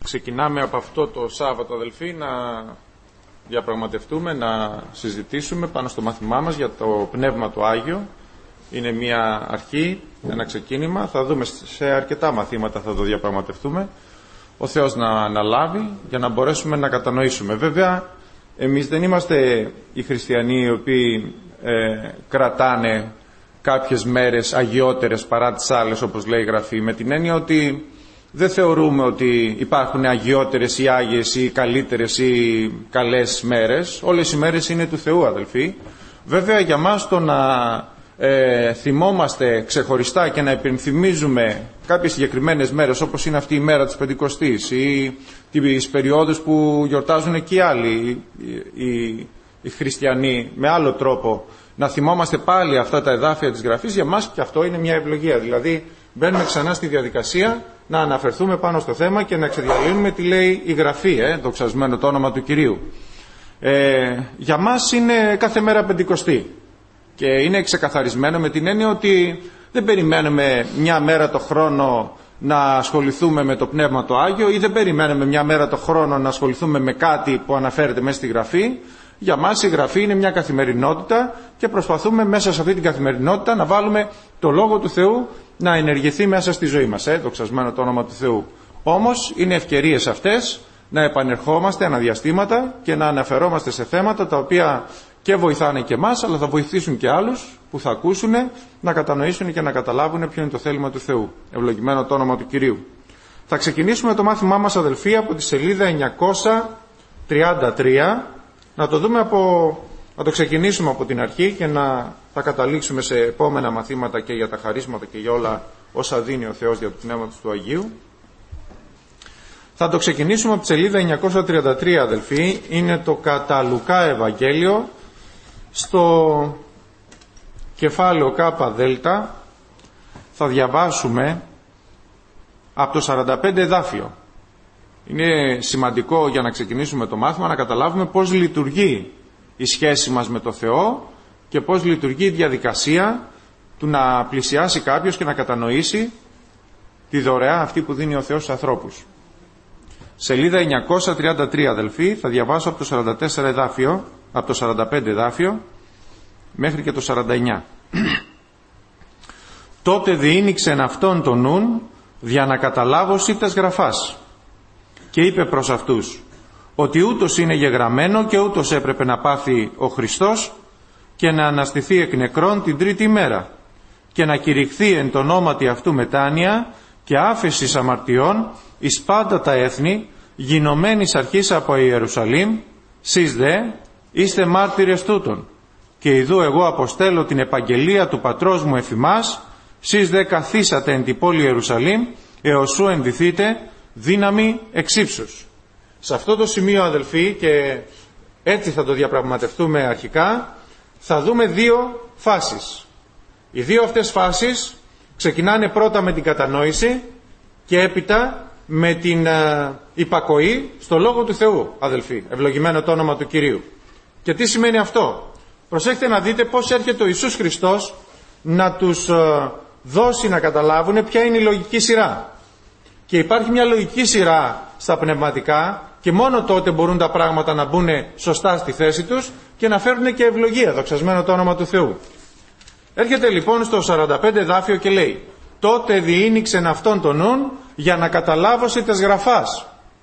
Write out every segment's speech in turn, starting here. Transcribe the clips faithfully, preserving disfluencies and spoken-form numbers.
Ξεκινάμε από αυτό το Σάββατο, αδελφοί, να διαπραγματευτούμε, να συζητήσουμε πάνω στο μάθημά μας για το Πνεύμα το Άγιο. Είναι μια αρχή, ένα ξεκίνημα. Θα δούμε σε αρκετά μαθήματα, θα το διαπραγματευτούμε. Ο Θεός να αναλάβει για να μπορέσουμε να κατανοήσουμε. Βέβαια, εμείς δεν είμαστε οι χριστιανοί οι οποίοι ε, κρατάνε κάποιες μέρες αγιότερες παρά τις άλλες, όπως λέει η Γραφή, με την έννοια ότι δεν θεωρούμε ότι υπάρχουν αγιότερες ή άγιες ή καλύτερες ή καλές μέρες. Όλες οι μέρες είναι του Θεού, αδελφοί. Βέβαια, για μας το να ε, θυμόμαστε ξεχωριστά και να υπενθυμίζουμε κάποιες συγκεκριμένες μέρες, όπως είναι αυτή η μέρα της Πεντηκοστής ή τις περιόδους που γιορτάζουν και οι άλλοι οι, οι, οι χριστιανοί με άλλο τρόπο, να θυμόμαστε πάλι αυτά τα εδάφια της Γραφής, για μας και αυτό είναι μια ευλογία. Δηλαδή μπαίνουμε ξανά στη διαδικασία να αναφερθούμε πάνω στο θέμα και να ξεδιαλύνουμε τι λέει η Γραφή, ε, δοξασμένο το όνομα του Κυρίου. Ε, για μας είναι κάθε μέρα Πεντηκοστή και είναι ξεκαθαρισμένο με την έννοια ότι δεν περιμένουμε μια μέρα το χρόνο να ασχοληθούμε με το Πνεύμα το Άγιο ή δεν περιμένουμε μια μέρα το χρόνο να ασχοληθούμε με κάτι που αναφέρεται μέσα στη Γραφή. Για μας η Γραφή είναι μια καθημερινότητα και προσπαθούμε μέσα σε αυτή την καθημερινότητα να βάλουμε το Λόγο του Θεού να ενεργηθεί μέσα στη ζωή μας, ε, δοξασμένο το όνομα του Θεού. Όμως είναι ευκαιρίες αυτές να επανερχόμαστε αναδιαστήματα και να αναφερόμαστε σε θέματα τα οποία και βοηθάνε και εμάς, αλλά θα βοηθήσουν και άλλους που θα ακούσουν να κατανοήσουν και να καταλάβουν ποιο είναι το θέλημα του Θεού. Ευλογημένο το όνομα του Κυρίου. Θα ξεκινήσουμε το μάθημά μας, αδελφοί, από τη σελίδα εννιακόσια τριάντα τρία. Να το δούμε από, να το ξεκινήσουμε από την αρχή και να θα καταλήξουμε σε επόμενα μαθήματα και για τα χαρίσματα και για όλα όσα δίνει ο Θεός για το Πνεύμα του Αγίου. Θα το ξεκινήσουμε από τη σελίδα εννιακόσια τριάντα τρία, αδελφοί. Είναι το κατά Λουκά Ευαγγέλιο, στο κεφάλαιο Κάπα Δέλτα. Θα διαβάσουμε από το σαράντα πέντε εδάφιο. Είναι σημαντικό για να ξεκινήσουμε το μάθημα να καταλάβουμε πώς λειτουργεί η σχέση μας με το Θεό και πώς λειτουργεί η διαδικασία του να πλησιάσει κάποιος και να κατανοήσει τη δωρεά αυτή που δίνει ο Θεός στους ανθρώπους. Σελίδα εννιακόσια τριάντα τρία, αδελφοί, θα διαβάσω από το σαράντα τέσσερα εδάφιο, από το σαράντα πέντε εδάφιο μέχρι και το σαράντα εννιά. Τότε διήνυξεν αυτόν τον νουν για να καταλάβωσι τας γραφάς. Και είπε προς αυτούς ότι ούτως είναι γεγραμμένο και ούτως έπρεπε να πάθει ο Χριστός και να αναστηθεί εκ νεκρών την τρίτη ημέρα και να κηρυχθεί εν το ονόματι αυτού μετάνοια και άφεσης αμαρτιών εις πάντα τα έθνη, γινωμένης αρχής από Ιερουσαλήμ, σεις δε είστε μάρτυρες τούτων. Και ιδού εγώ αποστέλω την επαγγελία του πατρός μου εφ' ημάς, σεις δε καθίσατε εν τη πόλη Ιερουσαλήμ, έως σου ενδυθείτε δύναμη εξύψους. Σε αυτό το σημείο, αδελφοί, και έτσι θα το διαπραγματευτούμε αρχικά, θα δούμε δύο φάσεις. Οι δύο αυτές φάσεις ξεκινάνε πρώτα με την κατανόηση και έπειτα με την uh, υπακοή στο Λόγο του Θεού, αδελφοί. Ευλογημένο το όνομα του Κυρίου. Και τι σημαίνει αυτό? Προσέχετε να δείτε πώς έρχεται ο Ιησούς Χριστός να τους uh, δώσει να καταλάβουν ποια είναι η λογική σειρά. Και υπάρχει μια λογική σειρά στα πνευματικά και μόνο τότε μπορούν τα πράγματα να μπουν σωστά στη θέση τους και να φέρουν και ευλογία, δοξασμένο το όνομα του Θεού. Έρχεται λοιπόν στο σαράντα πέντε εδάφιο και λέει: τότε διήνυξεν αυτόν τον νουν για να καταλάβωσι τες γραφάς.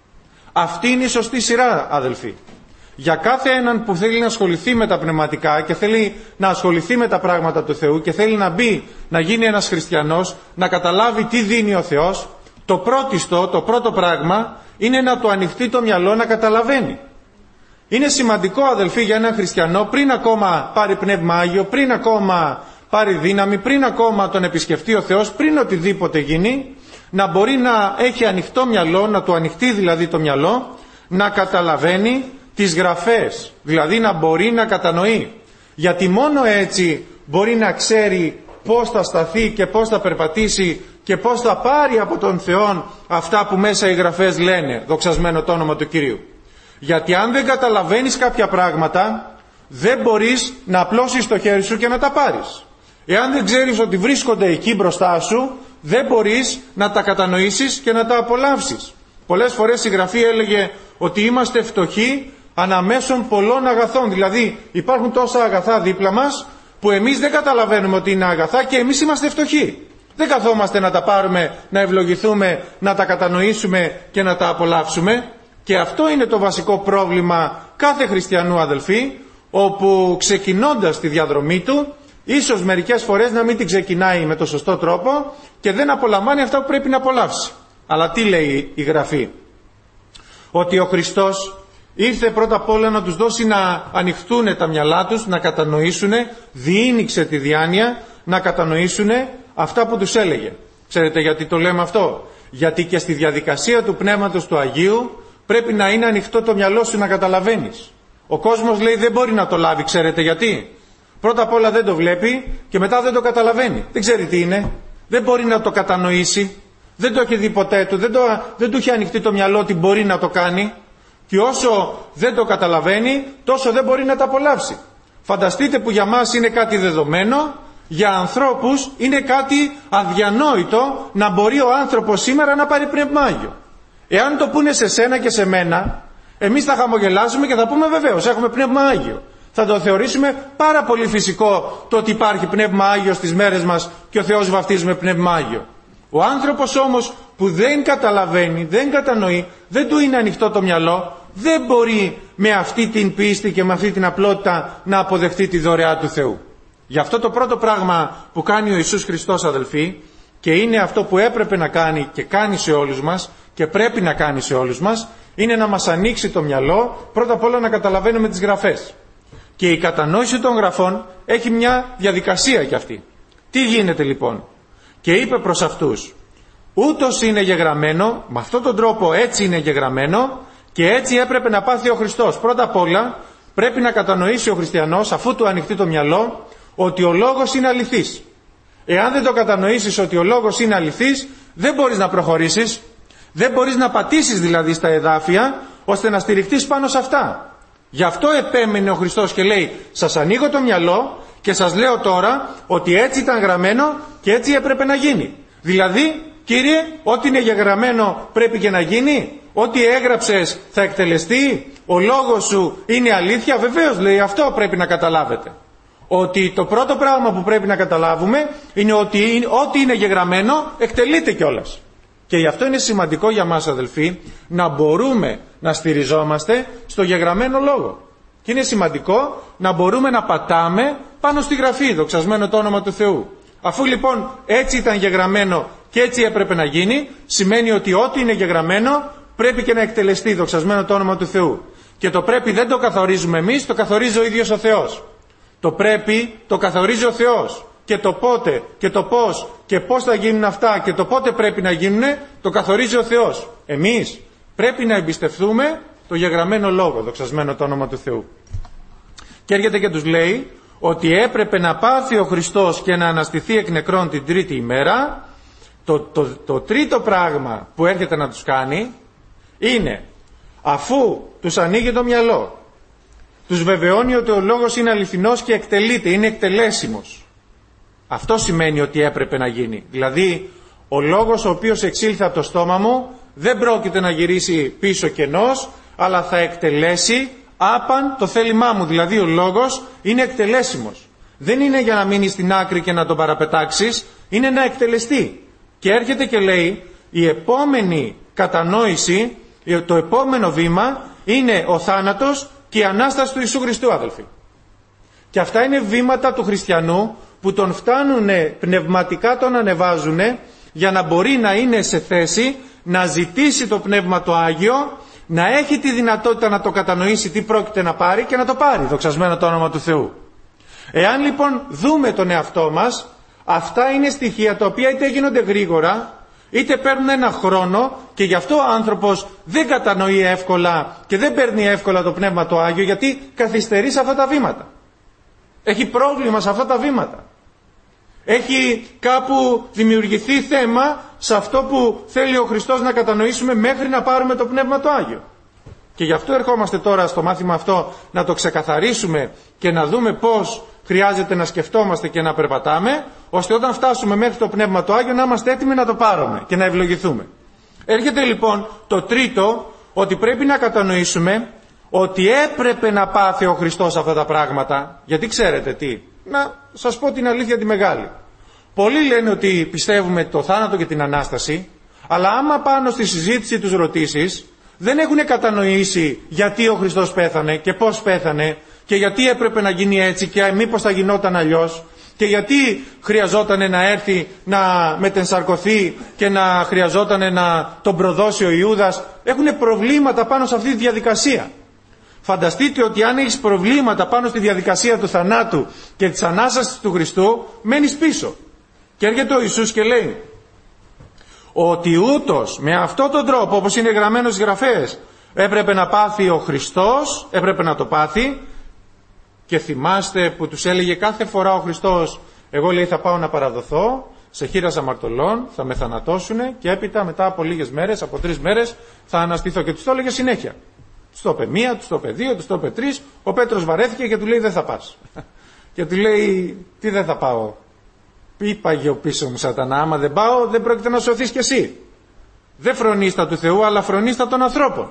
Αυτή είναι η σωστή σειρά, αδελφοί. Για κάθε έναν που θέλει να ασχοληθεί με τα πνευματικά και θέλει να ασχοληθεί με τα πράγματα του Θεού και θέλει να μπει, να γίνει ένας χριστιανός, να καταλάβει τι δίνει ο Θεός, το πρώτιστο, το πρώτο πράγμα είναι να του ανοιχτεί το μυαλό να καταλαβαίνει. Είναι σημαντικό, αδελφοί, για έναν χριστιανό, πριν ακόμα πάρει Πνεύμα Άγιο, πριν ακόμα πάρει δύναμη, πριν ακόμα τον επισκεφτεί ο Θεός, πριν οτιδήποτε γίνει, να μπορεί να έχει ανοιχτό μυαλό, να του ανοιχτεί δηλαδή το μυαλό, να καταλαβαίνει τις γραφές, δηλαδή να μπορεί να κατανοεί. Γιατί μόνο έτσι μπορεί να ξέρει πώς θα σταθεί και πώς θα περπατήσει και πώς θα πάρει από τον Θεό αυτά που μέσα οι γραφές λένε, δοξασμένο το όνομα του Κυρίου. Γιατί αν δεν καταλαβαίνεις κάποια πράγματα, δεν μπορείς να απλώσεις το χέρι σου και να τα πάρεις. Εάν δεν ξέρεις ότι βρίσκονται εκεί μπροστά σου, δεν μπορείς να τα κατανοήσεις και να τα απολαύσεις. Πολλές φορές η Γραφή έλεγε ότι είμαστε φτωχοί αναμέσων πολλών αγαθών. Δηλαδή υπάρχουν τόσα αγαθά δίπλα μας που εμείς δεν καταλαβαίνουμε ότι είναι αγαθά και εμείς είμαστε φτωχοί. Δεν καθόμαστε να τα πάρουμε, να ευλογηθούμε, να τα κατανοήσουμε και να τα απολαύσουμε. Και αυτό είναι το βασικό πρόβλημα κάθε χριστιανού, αδελφοί, όπου ξεκινώντας τη διαδρομή του, ίσως μερικές φορές να μην την ξεκινάει με το σωστό τρόπο και δεν απολαμβάνει αυτά που πρέπει να απολαύσει. Αλλά τι λέει η Γραφή? Ότι ο Χριστός ήρθε πρώτα απ' όλα να τους δώσει να ανοιχτούν τα μυαλά τους, να κατανοήσουν, διήνυξε τη διάνοια, να κατανοήσουν αυτά που τους έλεγε. Ξέρετε γιατί το λέμε αυτό? Γιατί και στη διαδικασία του Πνεύματος του Αγίου πρέπει να είναι ανοιχτό το μυαλό σου να καταλαβαίνεις. Ο κόσμος, λέει, δεν μπορεί να το λάβει. Ξέρετε γιατί? Πρώτα απ' όλα δεν το βλέπει και μετά δεν το καταλαβαίνει. Δεν ξέρει τι είναι. Δεν μπορεί να το κατανοήσει. Δεν το έχει δει ποτέ του. Δεν, το, δεν του έχει ανοιχτεί το μυαλό ότι μπορεί να το κάνει. Και όσο δεν το καταλαβαίνει, τόσο δεν μπορεί να τα απολαύσει. Φανταστείτε που για μας είναι κάτι δεδομένο, για ανθρώπους είναι κάτι αδιανόητο να μπορεί ο άνθρωπος σήμερα να πάρει Πνεύμα Άγιο. Εάν το πούνε σε σένα και σε μένα, εμείς θα χαμογελάσουμε και θα πούμε βεβαίως έχουμε Πνεύμα Άγιο. Θα το θεωρήσουμε πάρα πολύ φυσικό το ότι υπάρχει Πνεύμα Άγιο στις μέρες μας και ο Θεός βαφτίζει με Πνεύμα Άγιο. Ο άνθρωπος όμως που δεν καταλαβαίνει, δεν κατανοεί, δεν του είναι ανοιχτό το μυαλό, δεν μπορεί με αυτή την πίστη και με αυτή την απλότητα να αποδεχτεί τη δωρεά του Θεού. Γι' αυτό το πρώτο πράγμα που κάνει ο Ιησούς Χριστός, αδελφοί, και είναι αυτό που έπρεπε να κάνει και κάνει σε όλους μας και πρέπει να κάνει σε όλους μας, είναι να μας ανοίξει το μυαλό, πρώτα απ' όλα να καταλαβαίνουμε τις Γραφές. Και η κατανόηση των Γραφών έχει μια διαδικασία κι αυτή. Τι γίνεται λοιπόν? Και είπε προς αυτούς, ούτως είναι γεγραμμένο, με αυτόν τον τρόπο έτσι είναι γεγραμμένο και έτσι έπρεπε να πάθει ο Χριστός. Πρώτα απ' όλα πρέπει να κατανοήσει ο χριστιανός, αφού του ανοιχτεί το μυαλό, ότι ο λόγος είναι αληθής. Εάν δεν το κατανοήσεις ότι ο λόγος είναι αληθής, δεν μπορείς να προχωρήσεις, δεν μπορείς να πατήσεις δηλαδή στα εδάφια, ώστε να στηριχτείς πάνω σε αυτά. Γι' αυτό επέμενε ο Χριστός και λέει, σας ανοίγω το μυαλό και σας λέω τώρα ότι έτσι ήταν γραμμένο και έτσι έπρεπε να γίνει. Δηλαδή, Κύριε, ό,τι είναι γεγραμμένο πρέπει και να γίνει, ό,τι έγραψες θα εκτελεστεί, ο λόγος σου είναι αλήθεια. Βεβαίως, λέει, αυτό πρέπει να καταλάβετε. Ότι το πρώτο πράγμα που πρέπει να καταλάβουμε είναι ότι ό,τι είναι γεγραμμένο εκτελείται κιόλας. Και γι' αυτό είναι σημαντικό για μας, αδελφοί, να μπορούμε να στηριζόμαστε στο γεγραμμένο λόγο. Και είναι σημαντικό να μπορούμε να πατάμε πάνω στη Γραφή, δοξασμένο το όνομα του Θεού. Αφού λοιπόν έτσι ήταν γεγραμμένο και έτσι έπρεπε να γίνει, σημαίνει ότι ό,τι είναι γεγραμμένο πρέπει και να εκτελεστεί, δοξασμένο το όνομα του Θεού. Και το πρέπει δεν το καθορίζουμε εμείς, το καθορίζει ο ίδιος ο Θεός. Το πρέπει το καθορίζει ο Θεός. Και το πότε και το πώς και πώς θα γίνουν αυτά και το πότε πρέπει να γίνουν, το καθορίζει ο Θεός. Εμείς πρέπει να εμπιστευτούμε το γεγραμμένο λόγο, δοξασμένο το όνομα του Θεού. Και έρχεται και τους λέει ότι έπρεπε να πάθει ο Χριστός και να αναστηθεί εκ νεκρών την τρίτη ημέρα. Το, το, το τρίτο πράγμα που έρχεται να τους κάνει είναι, αφού τους ανοίγει το μυαλό, τους βεβαιώνει ότι ο λόγος είναι αληθινός και εκτελείται, είναι εκτελέσιμος. Αυτό σημαίνει ότι έπρεπε να γίνει. Δηλαδή, ο λόγος ο οποίος εξήλθε από το στόμα μου δεν πρόκειται να γυρίσει πίσω κενός, αλλά θα εκτελέσει άπαν το θέλημά μου. Δηλαδή, ο λόγος είναι εκτελέσιμος. Δεν είναι για να μείνει στην άκρη και να τον παραπετάξεις, είναι να εκτελεστεί. Και έρχεται και λέει, η επόμενη κατανόηση, το επόμενο βήμα είναι ο θάνατος και η Ανάσταση του Ιησού Χριστού, αδελφοί. Και αυτά είναι βήματα του χριστιανού που τον φτάνουνε πνευματικά, τον ανεβάζουνε για να μπορεί να είναι σε θέση να ζητήσει το Πνεύμα το Άγιο, να έχει τη δυνατότητα να το κατανοήσει τι πρόκειται να πάρει και να το πάρει, δοξασμένο το όνομα του Θεού. Εάν λοιπόν δούμε τον εαυτό μας, αυτά είναι στοιχεία τα οποία είτε γίνονται γρήγορα, είτε παίρνουν ένα χρόνο και γι' αυτό ο άνθρωπος δεν κατανοεί εύκολα και δεν παίρνει εύκολα το Πνεύμα το Άγιο, γιατί καθυστερεί σε αυτά τα βήματα. Έχει πρόβλημα σε αυτά τα βήματα. Έχει κάπου δημιουργηθεί θέμα σε αυτό που θέλει ο Χριστός να κατανοήσουμε μέχρι να πάρουμε το Πνεύμα το Άγιο. Και γι' αυτό ερχόμαστε τώρα στο μάθημα αυτό να το ξεκαθαρίσουμε και να δούμε πώς χρειάζεται να σκεφτόμαστε και να περπατάμε, ώστε όταν φτάσουμε μέχρι το Πνεύμα το Άγιο να είμαστε έτοιμοι να το πάρουμε και να ευλογηθούμε. Έρχεται λοιπόν το τρίτο, ότι πρέπει να κατανοήσουμε ότι έπρεπε να πάθει ο Χριστός αυτά τα πράγματα. Γιατί ξέρετε τι, να σας πω την αλήθεια τη μεγάλη. Πολλοί λένε ότι πιστεύουμε το θάνατο και την Ανάσταση, αλλά άμα πάνω στη συζήτηση τους ρωτήσεις, δεν έχουν κατανοήσει γιατί ο Χριστός πέθανε και πώς πέθανε και γιατί έπρεπε να γίνει έτσι και μήπως θα γινόταν αλλιώς και γιατί χρειαζόταν να έρθει να μετενσαρκωθεί και να χρειαζόταν να τον προδώσει ο Ιούδας. Έχουν προβλήματα πάνω σε αυτή τη διαδικασία. Φανταστείτε ότι αν έχεις προβλήματα πάνω στη διαδικασία του θανάτου και της Ανάστασης του Χριστού, μένεις πίσω. Και έρχεται ο Ιησούς και λέει ότι ούτως με αυτόν τον τρόπο, όπως είναι γραμμένο στις Γραφές, έπρεπε να πάθει ο Χριστός, έπρεπε να το πάθει. Και θυμάστε που τους έλεγε κάθε φορά ο Χριστός, εγώ λέει θα πάω να παραδοθώ σε χήρας αμαρτωλών, θα με θανατώσουνε και έπειτα μετά από λίγες μέρες, από τρεις μέρες θα αναστηθώ. Και τους το έλεγε συνέχεια. Τους το είπε μία, τους το είπε δύο, τους το είπε τρεις. Ο Πέτρος βαρέθηκε και του λέει δεν θα πας. Και του λέει τι δεν θα πάω. Είπαγε ο πίσω μου Σατανά, άμα δεν πάω δεν πρόκειται να σωθείς κι εσύ. Δεν φρονείς τα του Θεού αλλά φρονείς τα των ανθρώπων.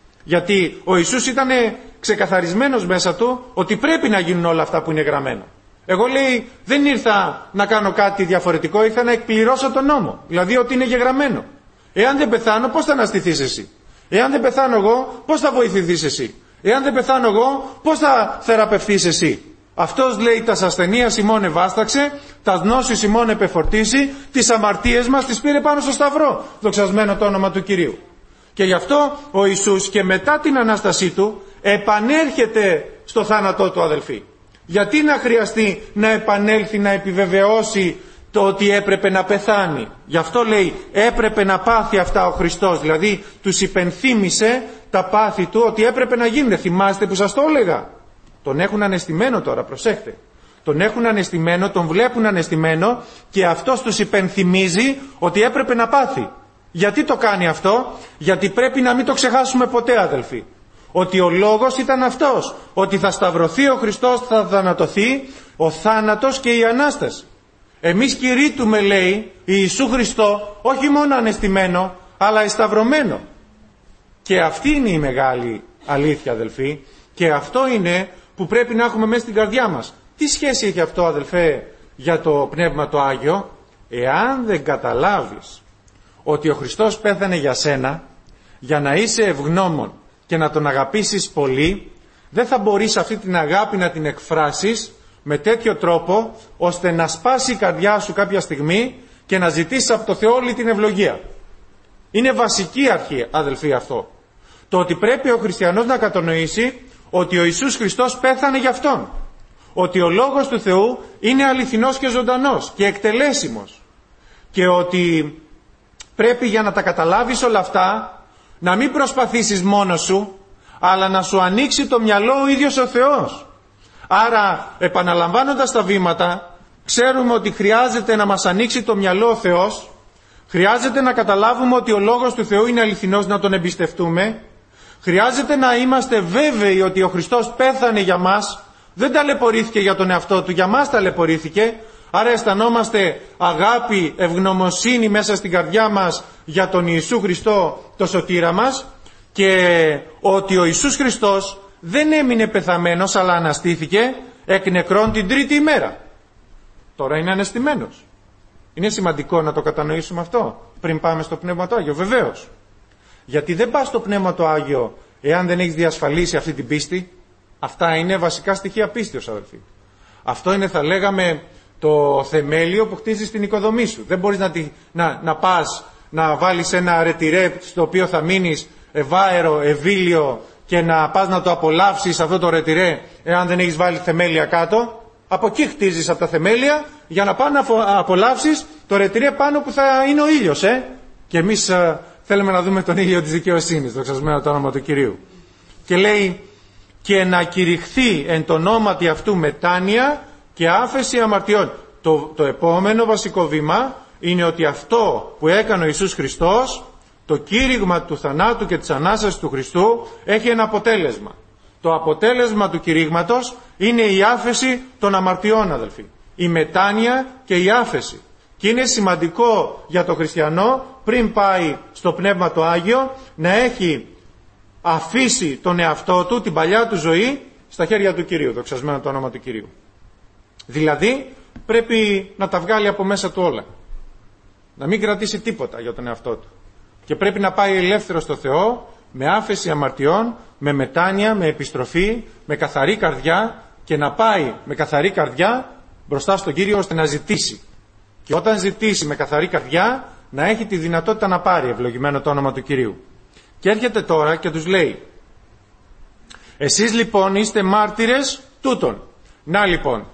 Γιατί ο Ιησούς ήταν ξεκαθαρισμένος μέσα του ότι πρέπει να γίνουν όλα αυτά που είναι γραμμένα. Εγώ λέει δεν ήρθα να κάνω κάτι διαφορετικό, ήρθα να εκπληρώσω τον νόμο. Δηλαδή ότι είναι γεγραμμένο. Εάν δεν πεθάνω πώς θα αναστηθείς εσύ. Εάν δεν πεθάνω εγώ πώς θα βοηθηθείς εσύ. Εάν δεν πεθάνω εγώ πώς θα θεραπευθείς εσύ. Αυτός λέει τας ασθενείας ημών ευάσταξε, τας γνώσεις ημών επεφορτήσει, τις αμαρτίες μας τις πήρε πάνω στο σταυρό. Δοξασμένο το όνομα του Κυρίου. Και γι' αυτό ο Ιησούς και μετά την Ανάστασή του επανέρχεται στο θάνατό του, αδελφοί. Γιατί να χρειαστεί να επανέλθει να επιβεβαιώσει το ότι έπρεπε να πεθάνει. Γι' αυτό λέει έπρεπε να πάθει αυτά ο Χριστός. Δηλαδή τους υπενθύμησε τα πάθη του ότι έπρεπε να γίνουν. Θυμάστε που σας το έλεγα. Τον έχουν ανεστημένο τώρα, προσέχτε. Τον έχουν ανεστημένο, τον βλέπουν ανεστημένο και αυτός τους υπενθυμίζει ότι έπρεπε να πάθει. Γιατί το κάνει αυτό? Γιατί πρέπει να μην το ξεχάσουμε ποτέ, αδελφοί. Ότι ο λόγος ήταν αυτός. Ότι θα σταυρωθεί ο Χριστός, θα θανατωθεί ο θάνατος και η Ανάσταση. Εμείς κηρύττουμε, λέει, Ιησού Χριστό, όχι μόνο ανεστημένο, αλλά εσταυρωμένο. Και αυτή είναι η μεγάλη αλήθεια, αδελφοί. Και αυτό είναι που πρέπει να έχουμε μέσα στην καρδιά μας. Τι σχέση έχει αυτό, αδελφέ, για το Πνεύμα το Άγιο? Εάν δεν καταλάβεις ότι ο Χριστός πέθανε για σένα, για να είσαι ευγνώμων και να τον αγαπήσεις πολύ, δεν θα μπορείς αυτή την αγάπη να την εκφράσεις με τέτοιο τρόπο ώστε να σπάσει η καρδιά σου κάποια στιγμή και να ζητήσεις από το Θεό όλη την ευλογία. Είναι βασική αρχή, αδελφοί, αυτό. Το ότι πρέπει ο χριστιανός να κατανοήσει ότι ο Ιησούς Χριστός πέθανε για Αυτόν. Ότι ο Λόγος του Θεού είναι αληθινός και ζωντανός και εκτελέσιμος. Και ότι πρέπει για να τα καταλάβεις όλα αυτά να μην προσπαθήσεις μόνος σου, αλλά να σου ανοίξει το μυαλό ο ίδιος ο Θεός. Άρα, επαναλαμβάνοντας τα βήματα, ξέρουμε ότι χρειάζεται να μας ανοίξει το μυαλό ο Θεός, χρειάζεται να καταλάβουμε ότι ο Λόγος του Θεού είναι αληθινός, να τον εμπιστευτούμε, χρειάζεται να είμαστε βέβαιοι ότι ο Χριστός πέθανε για μας, δεν ταλαιπωρήθηκε για τον εαυτό του, για μας ταλαιπωρήθηκε. Άρα αισθανόμαστε αγάπη, ευγνωμοσύνη μέσα στην καρδιά μας για τον Ιησού Χριστό, το σωτήρα μας, και ότι ο Ιησούς Χριστός δεν έμεινε πεθαμένος αλλά αναστήθηκε εκ νεκρών την τρίτη ημέρα. Τώρα είναι ανεστημένος. Είναι σημαντικό να το κατανοήσουμε αυτό πριν πάμε στο Πνεύμα το Άγιο, βεβαίως. Γιατί δεν πας στο Πνεύμα το Άγιο εάν δεν έχεις διασφαλίσει αυτή την πίστη. Αυτά είναι βασικά στοιχεία πίστεως, αδελφοί. Αυτό είναι, θα λέγαμε, το θεμέλιο που χτίζεις την οικοδομή σου. Δεν μπορείς να, να, να πας να βάλεις ένα ρετυρέ στο οποίο θα μείνεις ευάερο, ευήλιο και να πας να το απολαύσεις αυτό το ρετυρέ εάν δεν έχεις βάλει θεμέλια κάτω. Από εκεί χτίζεις από τα θεμέλια για να πας να απολαύσεις το ρετυρέ πάνω που θα είναι ο ήλιος. Ε? Και εμείς α, θέλουμε να δούμε τον ήλιο της δικαιοσύνης, δοξασμένο το όνομα του Κυρίου. Και λέει και να κηρυχθεί εν το ονόματι αυτού μετάνοια και άφεση αμαρτιών. Το, το επόμενο βασικό βήμα είναι ότι αυτό που έκανε ο Ιησούς Χριστός, το κήρυγμα του θανάτου και της Ανάστασης του Χριστού, έχει ένα αποτέλεσμα. Το αποτέλεσμα του κηρύγματος είναι η άφεση των αμαρτιών, αδελφοί. Η μετάνοια και η άφεση. Και είναι σημαντικό για τον χριστιανό πριν πάει στο Πνεύμα το Άγιο, να έχει αφήσει τον εαυτό του, την παλιά του ζωή, στα χέρια του Κυρίου, δοξασμένο το όνομα του Κυρίου. Δηλαδή πρέπει να τα βγάλει από μέσα του όλα, να μην κρατήσει τίποτα για τον εαυτό του, και πρέπει να πάει ελεύθερο στο Θεό, με άφεση αμαρτιών, με μετάνοια, με επιστροφή, με καθαρή καρδιά, και να πάει με καθαρή καρδιά μπροστά στον Κύριο ώστε να ζητήσει. Και όταν ζητήσει με καθαρή καρδιά, να έχει τη δυνατότητα να πάρει, ευλογημένο το όνομα του Κυρίου. Και έρχεται τώρα και τους λέει: εσείς λοιπόν είστε μάρτυρες τούτων. Να λοιπόν,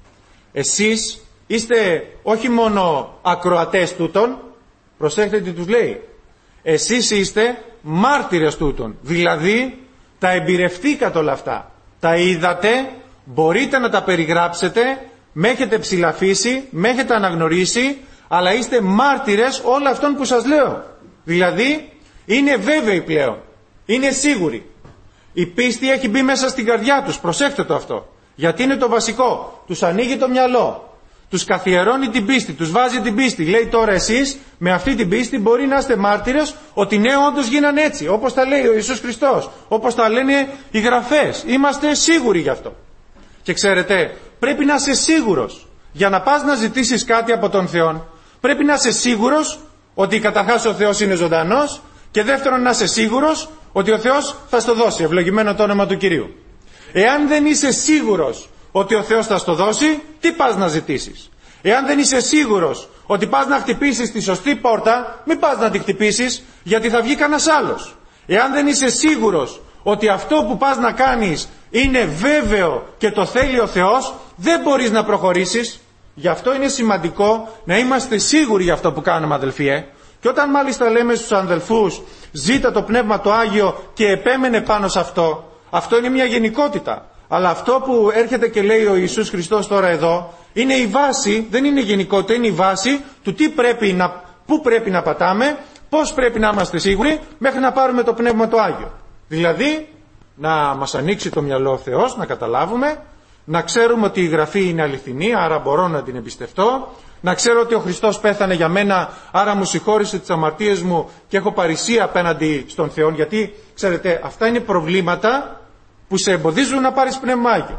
εσείς είστε όχι μόνο ακροατές τούτων, προσέχετε τι τους λέει, εσείς είστε μάρτυρες τούτων. Δηλαδή τα εμπειρευτήκατε όλα αυτά, τα είδατε, μπορείτε να τα περιγράψετε, με έχετε ψηλαφίσει, με έχετε αναγνωρίσει, αλλά είστε μάρτυρες όλων αυτών που σας λέω. Δηλαδή είναι βέβαιοι πλέον, είναι σίγουροι. Η πίστη έχει μπει μέσα στην καρδιά τους, προσέξτε το αυτό, γιατί είναι το βασικό. Τους ανοίγει το μυαλό, τους καθιερώνει την πίστη, τους βάζει την πίστη. Λέει τώρα εσείς με αυτή την πίστη μπορεί να είστε μάρτυρες ότι ναι, όντως γίνανε έτσι, όπως τα λέει ο Ιησούς Χριστός, όπως τα λένε οι Γραφές. Είμαστε σίγουροι γι' αυτό. Και ξέρετε, πρέπει να είσαι σίγουρος. Για να πας να ζητήσεις κάτι από τον Θεό, πρέπει να είσαι σίγουρος ότι καταρχάς ο Θεός είναι ζωντανός, και δεύτερον να είσαι σίγουρος ότι ο Θεός θα στο δώσει, ευλογημένο το όνομα του Κυρίου. Εάν δεν είσαι σίγουρος ότι ο Θεός θα στο δώσει, τι πας να ζητήσεις? Εάν δεν είσαι σίγουρος ότι πας να χτυπήσεις τη σωστή πόρτα, μην πας να τη χτυπήσεις, γιατί θα βγει κανένας άλλος. Εάν δεν είσαι σίγουρος ότι αυτό που πας να κάνεις είναι βέβαιο και το θέλει ο Θεός, δεν μπορείς να προχωρήσεις. Γι' αυτό είναι σημαντικό να είμαστε σίγουροι για αυτό που κάνουμε, αδελφοί. Ε? Και όταν μάλιστα λέμε στους αδελφούς ζήτα το Πνεύμα το Άγιο και επέμενε πάνω σε αυτό, αυτό είναι μια γενικότητα. Αλλά αυτό που έρχεται και λέει ο Ιησούς Χριστός τώρα εδώ είναι η βάση, δεν είναι γενικότητα, είναι η βάση του τι πρέπει να, πού πρέπει να πατάμε, πώς πρέπει να είμαστε σίγουροι μέχρι να πάρουμε το Πνεύμα το Άγιο. Δηλαδή να μας ανοίξει το μυαλό ο Θεός, να καταλάβουμε, να ξέρουμε ότι η Γραφή είναι αληθινή, άρα μπορώ να την εμπιστευτώ, να ξέρω ότι ο Χριστός πέθανε για μένα, άρα μου συγχώρησε τις αμαρτίες μου και έχω παρησία απέναντι στον Θεό, γιατί ξέρετε αυτά είναι προβλήματα που σε εμποδίζουν να πάρεις Πνεύμα Άγιο.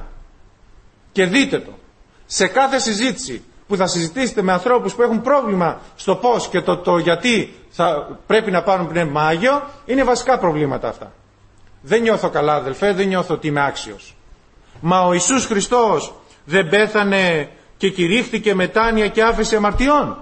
Και δείτε το, σε κάθε συζήτηση που θα συζητήσετε με ανθρώπους που έχουν πρόβλημα στο πώς και το, το γιατί θα πρέπει να πάρουν Πνεύμα Άγιο, είναι βασικά προβλήματα αυτά. Δεν νιώθω καλά, αδελφέ, δεν νιώθω ότι είμαι άξιος. Μα ο Ιησούς Χριστός δεν πέθανε και κηρύχθηκε μετάνοια και άφεση αμαρτιών?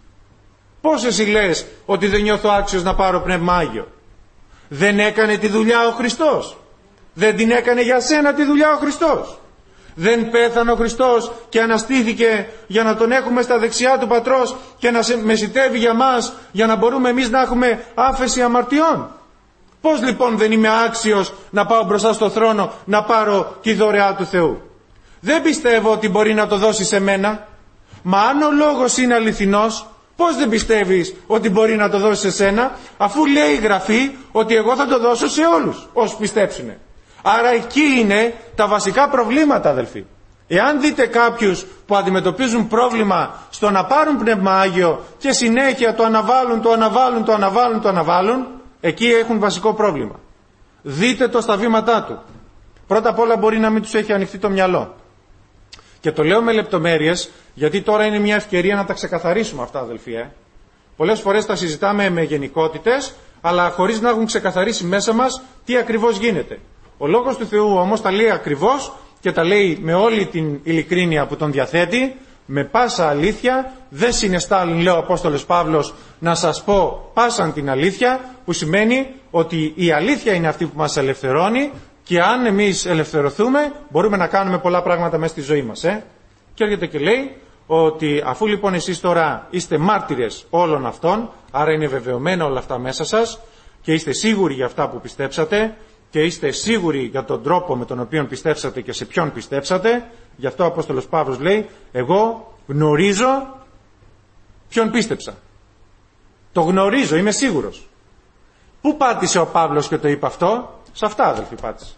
Πώς εσύ λες ότι δεν νιώθω άξιος να πάρω Πνεύμα Άγιο? Δεν έκανε τη δουλειά ο Χριστός? Δεν την έκανε για σένα τη δουλειά ο Χριστός? Δεν πέθανε ο Χριστός και αναστήθηκε για να τον έχουμε στα δεξιά του Πατρός και να μεσητεύει για μας, για να μπορούμε εμείς να έχουμε άφεση αμαρτιών? Πώς λοιπόν δεν είμαι άξιος να πάω μπροστά στο θρόνο να πάρω τη δωρεά του Θεού? Δεν πιστεύω ότι μπορεί να το δώσει σε μένα. Μα αν ο λόγος είναι αληθινός, πώς δεν πιστεύεις ότι μπορεί να το δώσει σε σένα, αφού λέει η Γραφή ότι εγώ θα το δώσω σε όλους όσους πιστέψουνε? Άρα εκεί είναι τα βασικά προβλήματα, αδελφοί. Εάν δείτε κάποιους που αντιμετωπίζουν πρόβλημα στο να πάρουν Πνεύμα Άγιο και συνέχεια το αναβάλουν, το αναβάλουν, το αναβάλουν, το αναβάλουν, εκεί έχουν βασικό πρόβλημα. Δείτε το στα βήματά του. Πρώτα απ' όλα μπορεί να μην τους έχει ανοιχτεί το μυαλό. Και το λέω με λεπτομέρειες, γιατί τώρα είναι μια ευκαιρία να τα ξεκαθαρίσουμε αυτά, αδελφοί. Ε. Πολλές φορές τα συζητάμε με γενικότητες, αλλά χωρίς να έχουν ξεκαθαρίσει μέσα μας τι ακριβώς γίνεται. Ο Λόγος του Θεού όμως τα λέει ακριβώς και τα λέει με όλη την ειλικρίνεια που τον διαθέτει, με πάσα αλήθεια. Δεν συναισθάλουν, λέει ο Απόστολος Παύλος, να σας πω πάσαν την αλήθεια, που σημαίνει ότι η αλήθεια είναι αυτή που μας ελευθερώνει, και αν εμείς ελευθερωθούμε μπορούμε να κάνουμε πολλά πράγματα μέσα στη ζωή μας. Ε? Και έρχεται και λέει ότι αφού λοιπόν εσείς τώρα είστε μάρτυρες όλων αυτών, άρα είναι βεβαιωμένα όλα αυτά μέσα σας και είστε σίγουροι για αυτά που πιστέψατε και είστε σίγουροι για τον τρόπο με τον οποίο πιστέψατε και σε ποιον πιστέψατε, γι' αυτό ο Απόστολος Παύλος λέει εγώ γνωρίζω ποιον πίστεψα. Το γνωρίζω, είμαι σίγουρος. Πού πάτησε ο Παύλος και το είπε αυτό? Σε αυτά, αδελφοί, πάτησε.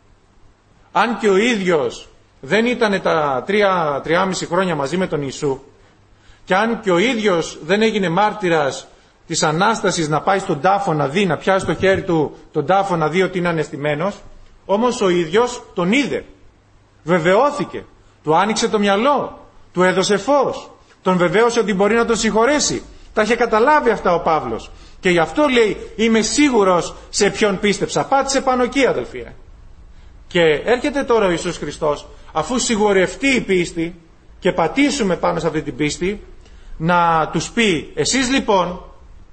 Αν και ο ίδιος δεν ήταν τα τρία, τρία μισή χρόνια μαζί με τον Ιησού, και αν και ο ίδιος δεν έγινε μάρτυρας της Ανάστασης να πάει στον τάφο να δει, να πιάσει το χέρι του τον τάφο να δει ότι είναι αναισθημένος, όμως ο ίδιος τον είδε, βεβαιώθηκε, του άνοιξε το μυαλό, του έδωσε φως, τον βεβαίωσε ότι μπορεί να τον συγχωρέσει. Τα είχε καταλάβει αυτά ο Παύλος και γι' αυτό λέει είμαι σίγουρος σε ποιον πίστεψα. Πάτησε πάνω εκεί, αδελφοί. Και έρχεται τώρα ο Ιησούς Χριστός, αφού σιγουρευτεί η πίστη και πατήσουμε πάνω σε αυτή την πίστη, να τους πει εσείς λοιπόν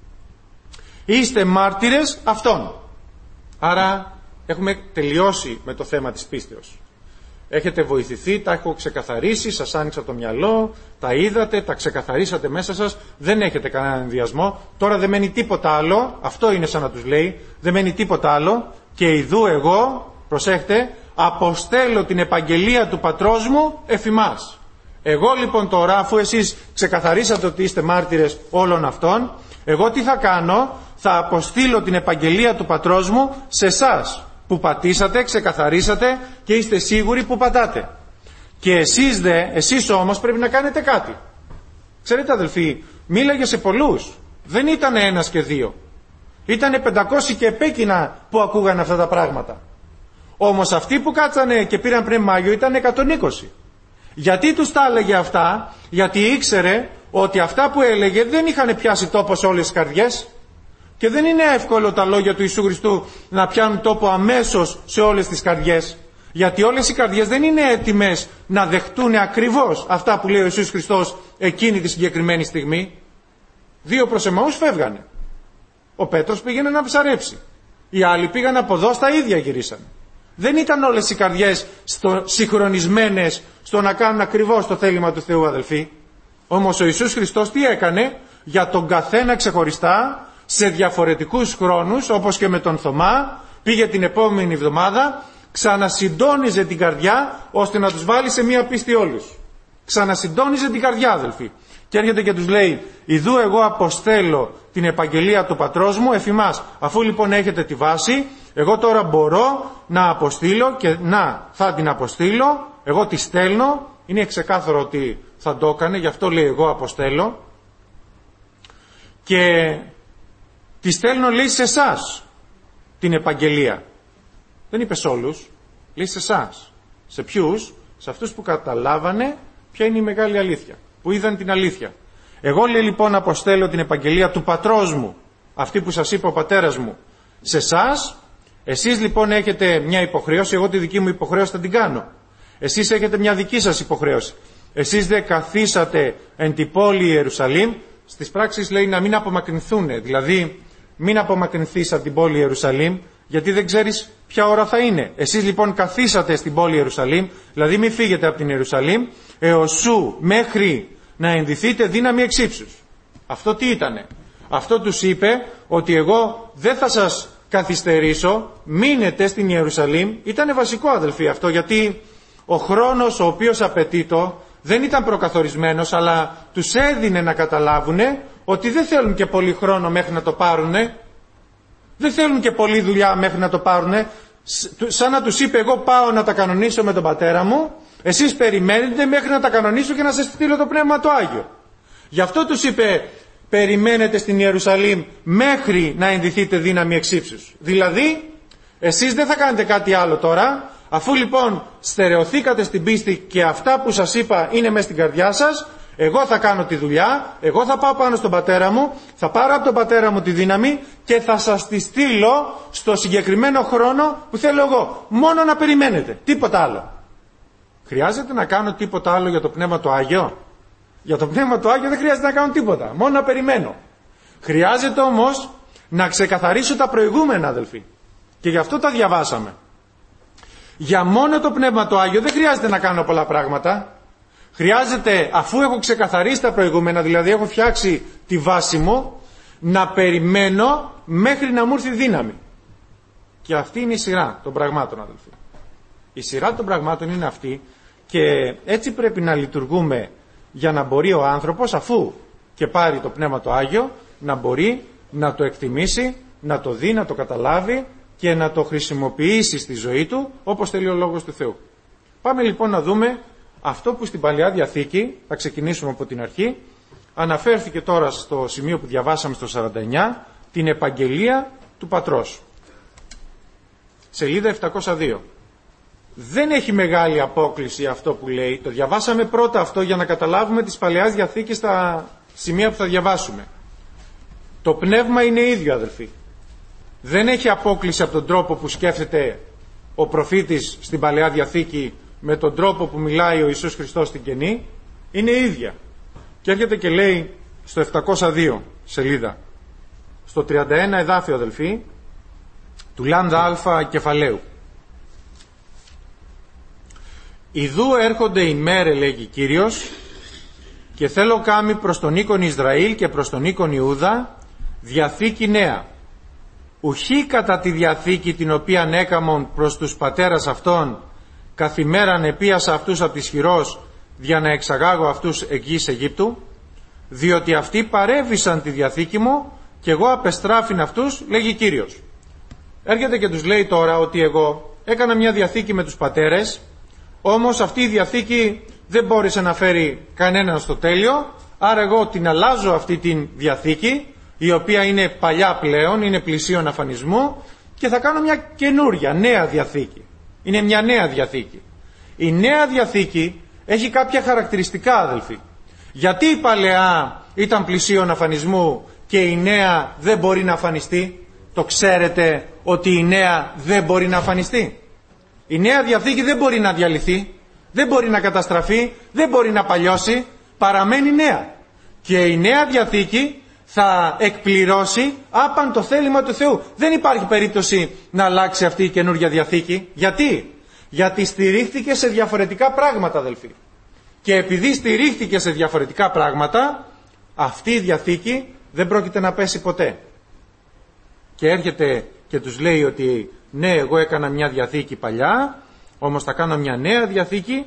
είστε μάρτυρες αυτών. Άρα έχουμε τελειώσει με το θέμα της πίστεως. Έχετε βοηθηθεί, τα έχω ξεκαθαρίσει, σας άνοιξα το μυαλό, τα είδατε, τα ξεκαθαρίσατε μέσα σας, δεν έχετε κανέναν ενδιασμό. Τώρα δεν μένει τίποτα άλλο, αυτό είναι σαν να τους λέει, δεν μένει τίποτα άλλο και ιδού εγώ, προσέχτε, αποστέλω την επαγγελία του πατρός μου εφημάς. Εγώ λοιπόν τώρα, αφού εσείς ξεκαθαρίσατε ότι είστε μάρτυρες όλων αυτών, εγώ τι θα κάνω, θα αποστείλω την επαγγελία του πατρός μου σε εσάς που πατήσατε, ξεκαθαρίσατε και είστε σίγουροι που πατάτε. Και εσείς δε, εσείς όμως πρέπει να κάνετε κάτι. Ξέρετε αδελφοί, μίλαγε σε πολλούς. Δεν ήταν ένας και δύο. Ήτανε πεντακόσιοι και επέκεινα που ακούγαν αυτά τα πράγματα. Όμως αυτοί που κάτσανε και πήραν Πνεύμα Άγιο ήταν εκατόν είκοσι. Γιατί τους τα έλεγε αυτά? Γιατί ήξερε ότι αυτά που έλεγε δεν είχαν πιάσει τόπο σε όλες τις καρδιές. Και δεν είναι εύκολο τα λόγια του Ιησού Χριστού να πιάνουν τόπο αμέσως σε όλες τις καρδιές. Γιατί όλες οι καρδιές δεν είναι έτοιμες να δεχτούν ακριβώς αυτά που λέει ο Ιησούς Χριστός εκείνη τη συγκεκριμένη στιγμή. Δύο προς Εμαούς φεύγανε. Ο Πέτρος πήγαινε να ψαρέψει. Οι άλλοι πήγαν από εδώ, στα ίδια γυρίσαν. Δεν ήταν όλες οι καρδιές στο, συγχρονισμένες στο να κάνουν ακριβώς το θέλημα του Θεού, αδελφοί. Όμως ο Ιησούς Χριστός τι έκανε? Για τον καθένα ξεχωριστά, σε διαφορετικούς χρόνους, όπως και με τον Θωμά, πήγε την επόμενη εβδομάδα, ξανασυντόνιζε την καρδιά ώστε να τους βάλει σε μία πίστη όλους. Ξανασυντόνιζε την καρδιά, αδελφοί. Και έρχεται και τους λέει, ιδού εγώ αποστέλω την επαγγελία του πατρός μου εφημάς. Αφού λοιπόν έχετε τη βάση, εγώ τώρα μπορώ να αποστείλω και να θα την αποστείλω, εγώ τη στέλνω. Είναι ξεκάθαρο ότι θα το έκανε, γι' αυτό λέει εγώ αποστέλω. Και τη στέλνω, λέει, σε εσάς την επαγγελία. Δεν είπε σε όλους, λέει σε εσάς. Σε ποιους? Σε αυτούς που καταλάβανε ποια είναι η μεγάλη αλήθεια, που είδαν την αλήθεια. Εγώ, λέει, λοιπόν αποστέλω την επαγγελία του πατρός μου, αυτή που σας είπε ο πατέρας μου, σε εσάς. Εσείς λοιπόν έχετε μια υποχρέωση, εγώ τη δική μου υποχρέωση θα την κάνω. Εσείς έχετε μια δική σας υποχρέωση. Εσείς δεν καθίσατε εν τη πόλη Ιερουσαλήμ. Στις πράξεις λέει να μην απομακρυνθούν, δηλαδή μην απομακρυνθείς από την πόλη Ιερουσαλήμ, γιατί δεν ξέρεις ποια ώρα θα είναι. Εσείς λοιπόν καθίσατε στην πόλη Ιερουσαλήμ, δηλαδή μην φύγετε από την Ιερουσαλήμ, εωσού μέχρι να ενδυθείτε δύναμη εξ ύψους. Αυτό τι ήτανε? Αυτό τους είπε ότι εγώ δεν θα σας καθυστερήσω, μείνετε στην Ιερουσαλήμ. Ήτανε βασικό, αδελφοί, αυτό, γιατί ο χρόνος ο οποίος απαιτείτο δεν ήταν προκαθορισμένος, αλλά τους έδινε να καταλάβουνε ότι δεν θέλουν και πολύ χρόνο μέχρι να το πάρουνε, δεν θέλουν και πολλή δουλειά μέχρι να το πάρουνε. Σαν να τους είπε, εγώ πάω να τα κανονίσω με τον πατέρα μου, εσείς περιμένετε μέχρι να τα κανονίσω και να σας στείλω το Πνεύμα το Άγιο. Γι' αυτό τους είπε, περιμένετε στην Ιερουσαλήμ μέχρι να ενδυθείτε δύναμη εξ ύψους. Δηλαδή, εσείς δεν θα κάνετε κάτι άλλο τώρα. Αφού λοιπόν στερεωθήκατε στην πίστη και αυτά που σας είπα είναι μέσα στην καρδιά σας, εγώ θα κάνω τη δουλειά, εγώ θα πάω πάνω στον πατέρα μου, θα πάρω από τον πατέρα μου τη δύναμη και θα σας τη στείλω στο συγκεκριμένο χρόνο που θέλω εγώ. Μόνο να περιμένετε, τίποτα άλλο. Χρειάζεται να κάνω τίποτα άλλο για το Πνεύμα το Άγιο? Για το Πνεύμα το Άγιο δεν χρειάζεται να κάνω τίποτα, μόνο να περιμένω. Χρειάζεται όμως να ξεκαθαρίσω τα προηγούμενα, αδελφοί. Και γι' αυτό τα διαβάσαμε. Για μόνο το Πνεύμα το Άγιο δεν χρειάζεται να κάνω πολλά πράγματα. Χρειάζεται, αφού έχω ξεκαθαρίσει τα προηγούμενα, δηλαδή έχω φτιάξει τη βάση μου, να περιμένω μέχρι να μου έρθει δύναμη. Και αυτή είναι η σειρά των πραγμάτων, αδελφοί. Η σειρά των πραγμάτων είναι αυτή και έτσι πρέπει να λειτουργούμε για να μπορεί ο άνθρωπος, αφού και πάρει το Πνεύμα το Άγιο, να μπορεί να το εκτιμήσει, να το δει, να το καταλάβει και να το χρησιμοποιήσει στη ζωή του όπως θέλει ο Λόγος του Θεού. Πάμε λοιπόν να δούμε αυτό που στην Παλαιά Διαθήκη, θα ξεκινήσουμε από την αρχή, αναφέρθηκε τώρα στο σημείο που διαβάσαμε στο σαράντα εννιά, την επαγγελία του πατρός. Σελίδα επτακόσια δύο. Δεν έχει μεγάλη απόκληση αυτό που λέει. Το διαβάσαμε πρώτα αυτό για να καταλάβουμε τις Παλαιάς Διαθήκες στα σημεία που θα διαβάσουμε. Το πνεύμα είναι ίδιο, αδελφοί. Δεν έχει απόκληση από τον τρόπο που σκέφτεται ο προφήτης στην Παλαιά Διαθήκη με τον τρόπο που μιλάει ο Ιησούς Χριστός στην Καινή. Είναι ίδια. Και έρχεται και λέει στο επτακόσια δύο σελίδα, στο τριάντα ένα εδάφιο, αδελφοί, του Λάμδα Α κεφαλαίου. «Ιδού έρχονται οι μέρε, λέγει Κύριος, και θέλω κάμει προς τον οίκον Ισραήλ και προς τον οίκον Ιούδα διαθήκη νέα. Ουχή κατά τη διαθήκη την οποία έκαμον προς τους πατέρας αυτών, καθημέραν επίασα αυτούς από της χειρός, για να εξαγάγω αυτούς εκ γης Αιγύπτου, διότι αυτοί παρέβησαν τη διαθήκη μου και εγώ απεστράφην αυτούς, λέγει Κύριος». Έρχεται και τους λέει τώρα ότι εγώ έκανα μια διαθήκη με τους πατέρες, όμως αυτή η διαθήκη δεν μπόρεσε να φέρει κανέναν στο τέλειο, άρα εγώ την αλλάζω αυτή την διαθήκη, η οποία είναι παλιά πλέον, είναι πλησίον αφανισμού, και θα κάνω μια καινούρια, νέα διαθήκη. Είναι μια νέα διαθήκη. Η νέα διαθήκη έχει κάποια χαρακτηριστικά, αδελφοί. Γιατί η παλαιά ήταν πλησίον αφανισμού και η νέα δεν μπορεί να αφανιστεί? Το ξέρετε ότι η νέα δεν μπορεί να αφανιστεί? Η νέα διαθήκη δεν μπορεί να διαλυθεί, δεν μπορεί να καταστραφεί, δεν μπορεί να παλιώσει, παραμένει νέα. Και η νέα διαθήκη θα εκπληρώσει άπαν το θέλημα του Θεού. Δεν υπάρχει περίπτωση να αλλάξει αυτή η καινούργια διαθήκη. Γιατί? Γιατί στηρίχθηκε σε διαφορετικά πράγματα, αδελφοί. Και επειδή στηρίχθηκε σε διαφορετικά πράγματα, αυτή η διαθήκη δεν πρόκειται να πέσει ποτέ. Και έρχεται και τους λέει ότι ναι, εγώ έκανα μια διαθήκη παλιά, όμως θα κάνω μια νέα διαθήκη,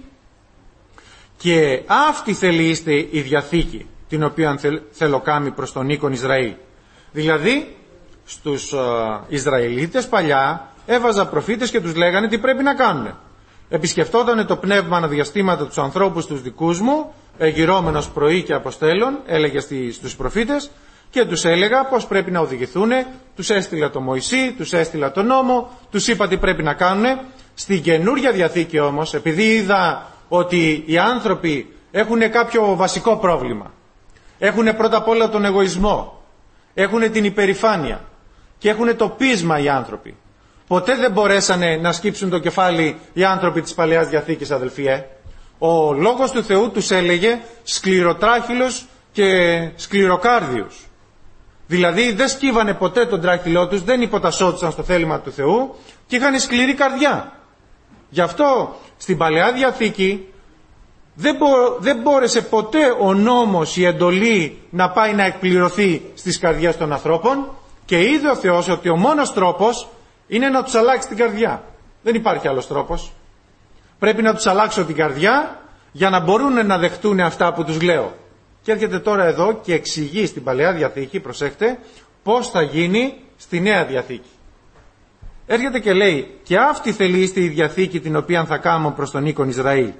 και αυτή θέλει είστε η διαθήκη την οποία θέλω κάμει προς τον οίκον Ισραήλ. Δηλαδή στους uh, Ισραηλίτες παλιά έβαζα προφήτες και τους λέγανε τι πρέπει να κάνουν. Επισκεφτόταν το πνεύμα αναδιαστήματα τους ανθρώπους τους δικούς μου, εγυρώμενος πρωί και αποστέλων, έλεγε στους προφήτες, και τους έλεγα πώς πρέπει να οδηγηθούν. Τους έστειλα το Μωυσή, τους έστειλα το νόμο, τους είπα τι πρέπει να κάνουν. Στην καινούρια διαθήκη όμως, επειδή είδα ότι οι άνθρωποι έχουν κάποιο βασικό πρόβλημα, έχουν πρώτα απ' όλα τον εγωισμό, έχουν την υπερηφάνεια και έχουν το πείσμα οι άνθρωποι. Ποτέ δεν μπορέσανε να σκύψουν το κεφάλι οι άνθρωποι της Παλαιάς Διαθήκης, αδελφοί. Ε. Ο Λόγος του Θεού τους έλεγε σκληροτράχυλος και σκληροκάρδιος. Δηλαδή δεν σκύβανε ποτέ τον τράχυλό τους, δεν υποτασσόντουσαν στο θέλημα του Θεού και είχαν σκληρή καρδιά. Γι' αυτό στην Παλαιά Διαθήκη δεν, μπο, δεν μπόρεσε ποτέ ο νόμος, η εντολή να πάει να εκπληρωθεί στις καρδιές των ανθρώπων, και είδε ο Θεός ότι ο μόνος τρόπος είναι να τους αλλάξει την καρδιά. Δεν υπάρχει άλλος τρόπος. Πρέπει να τους αλλάξω την καρδιά για να μπορούν να δεχτούν αυτά που τους λέω. Και έρχεται τώρα εδώ και εξηγεί στην Παλαιά Διαθήκη, προσέχτε, πώς θα γίνει στη Νέα Διαθήκη. Έρχεται και λέει, και αυτή θελήστε η διαθήκη την οποία θα κάνω προς τον οίκον Ισραήλ.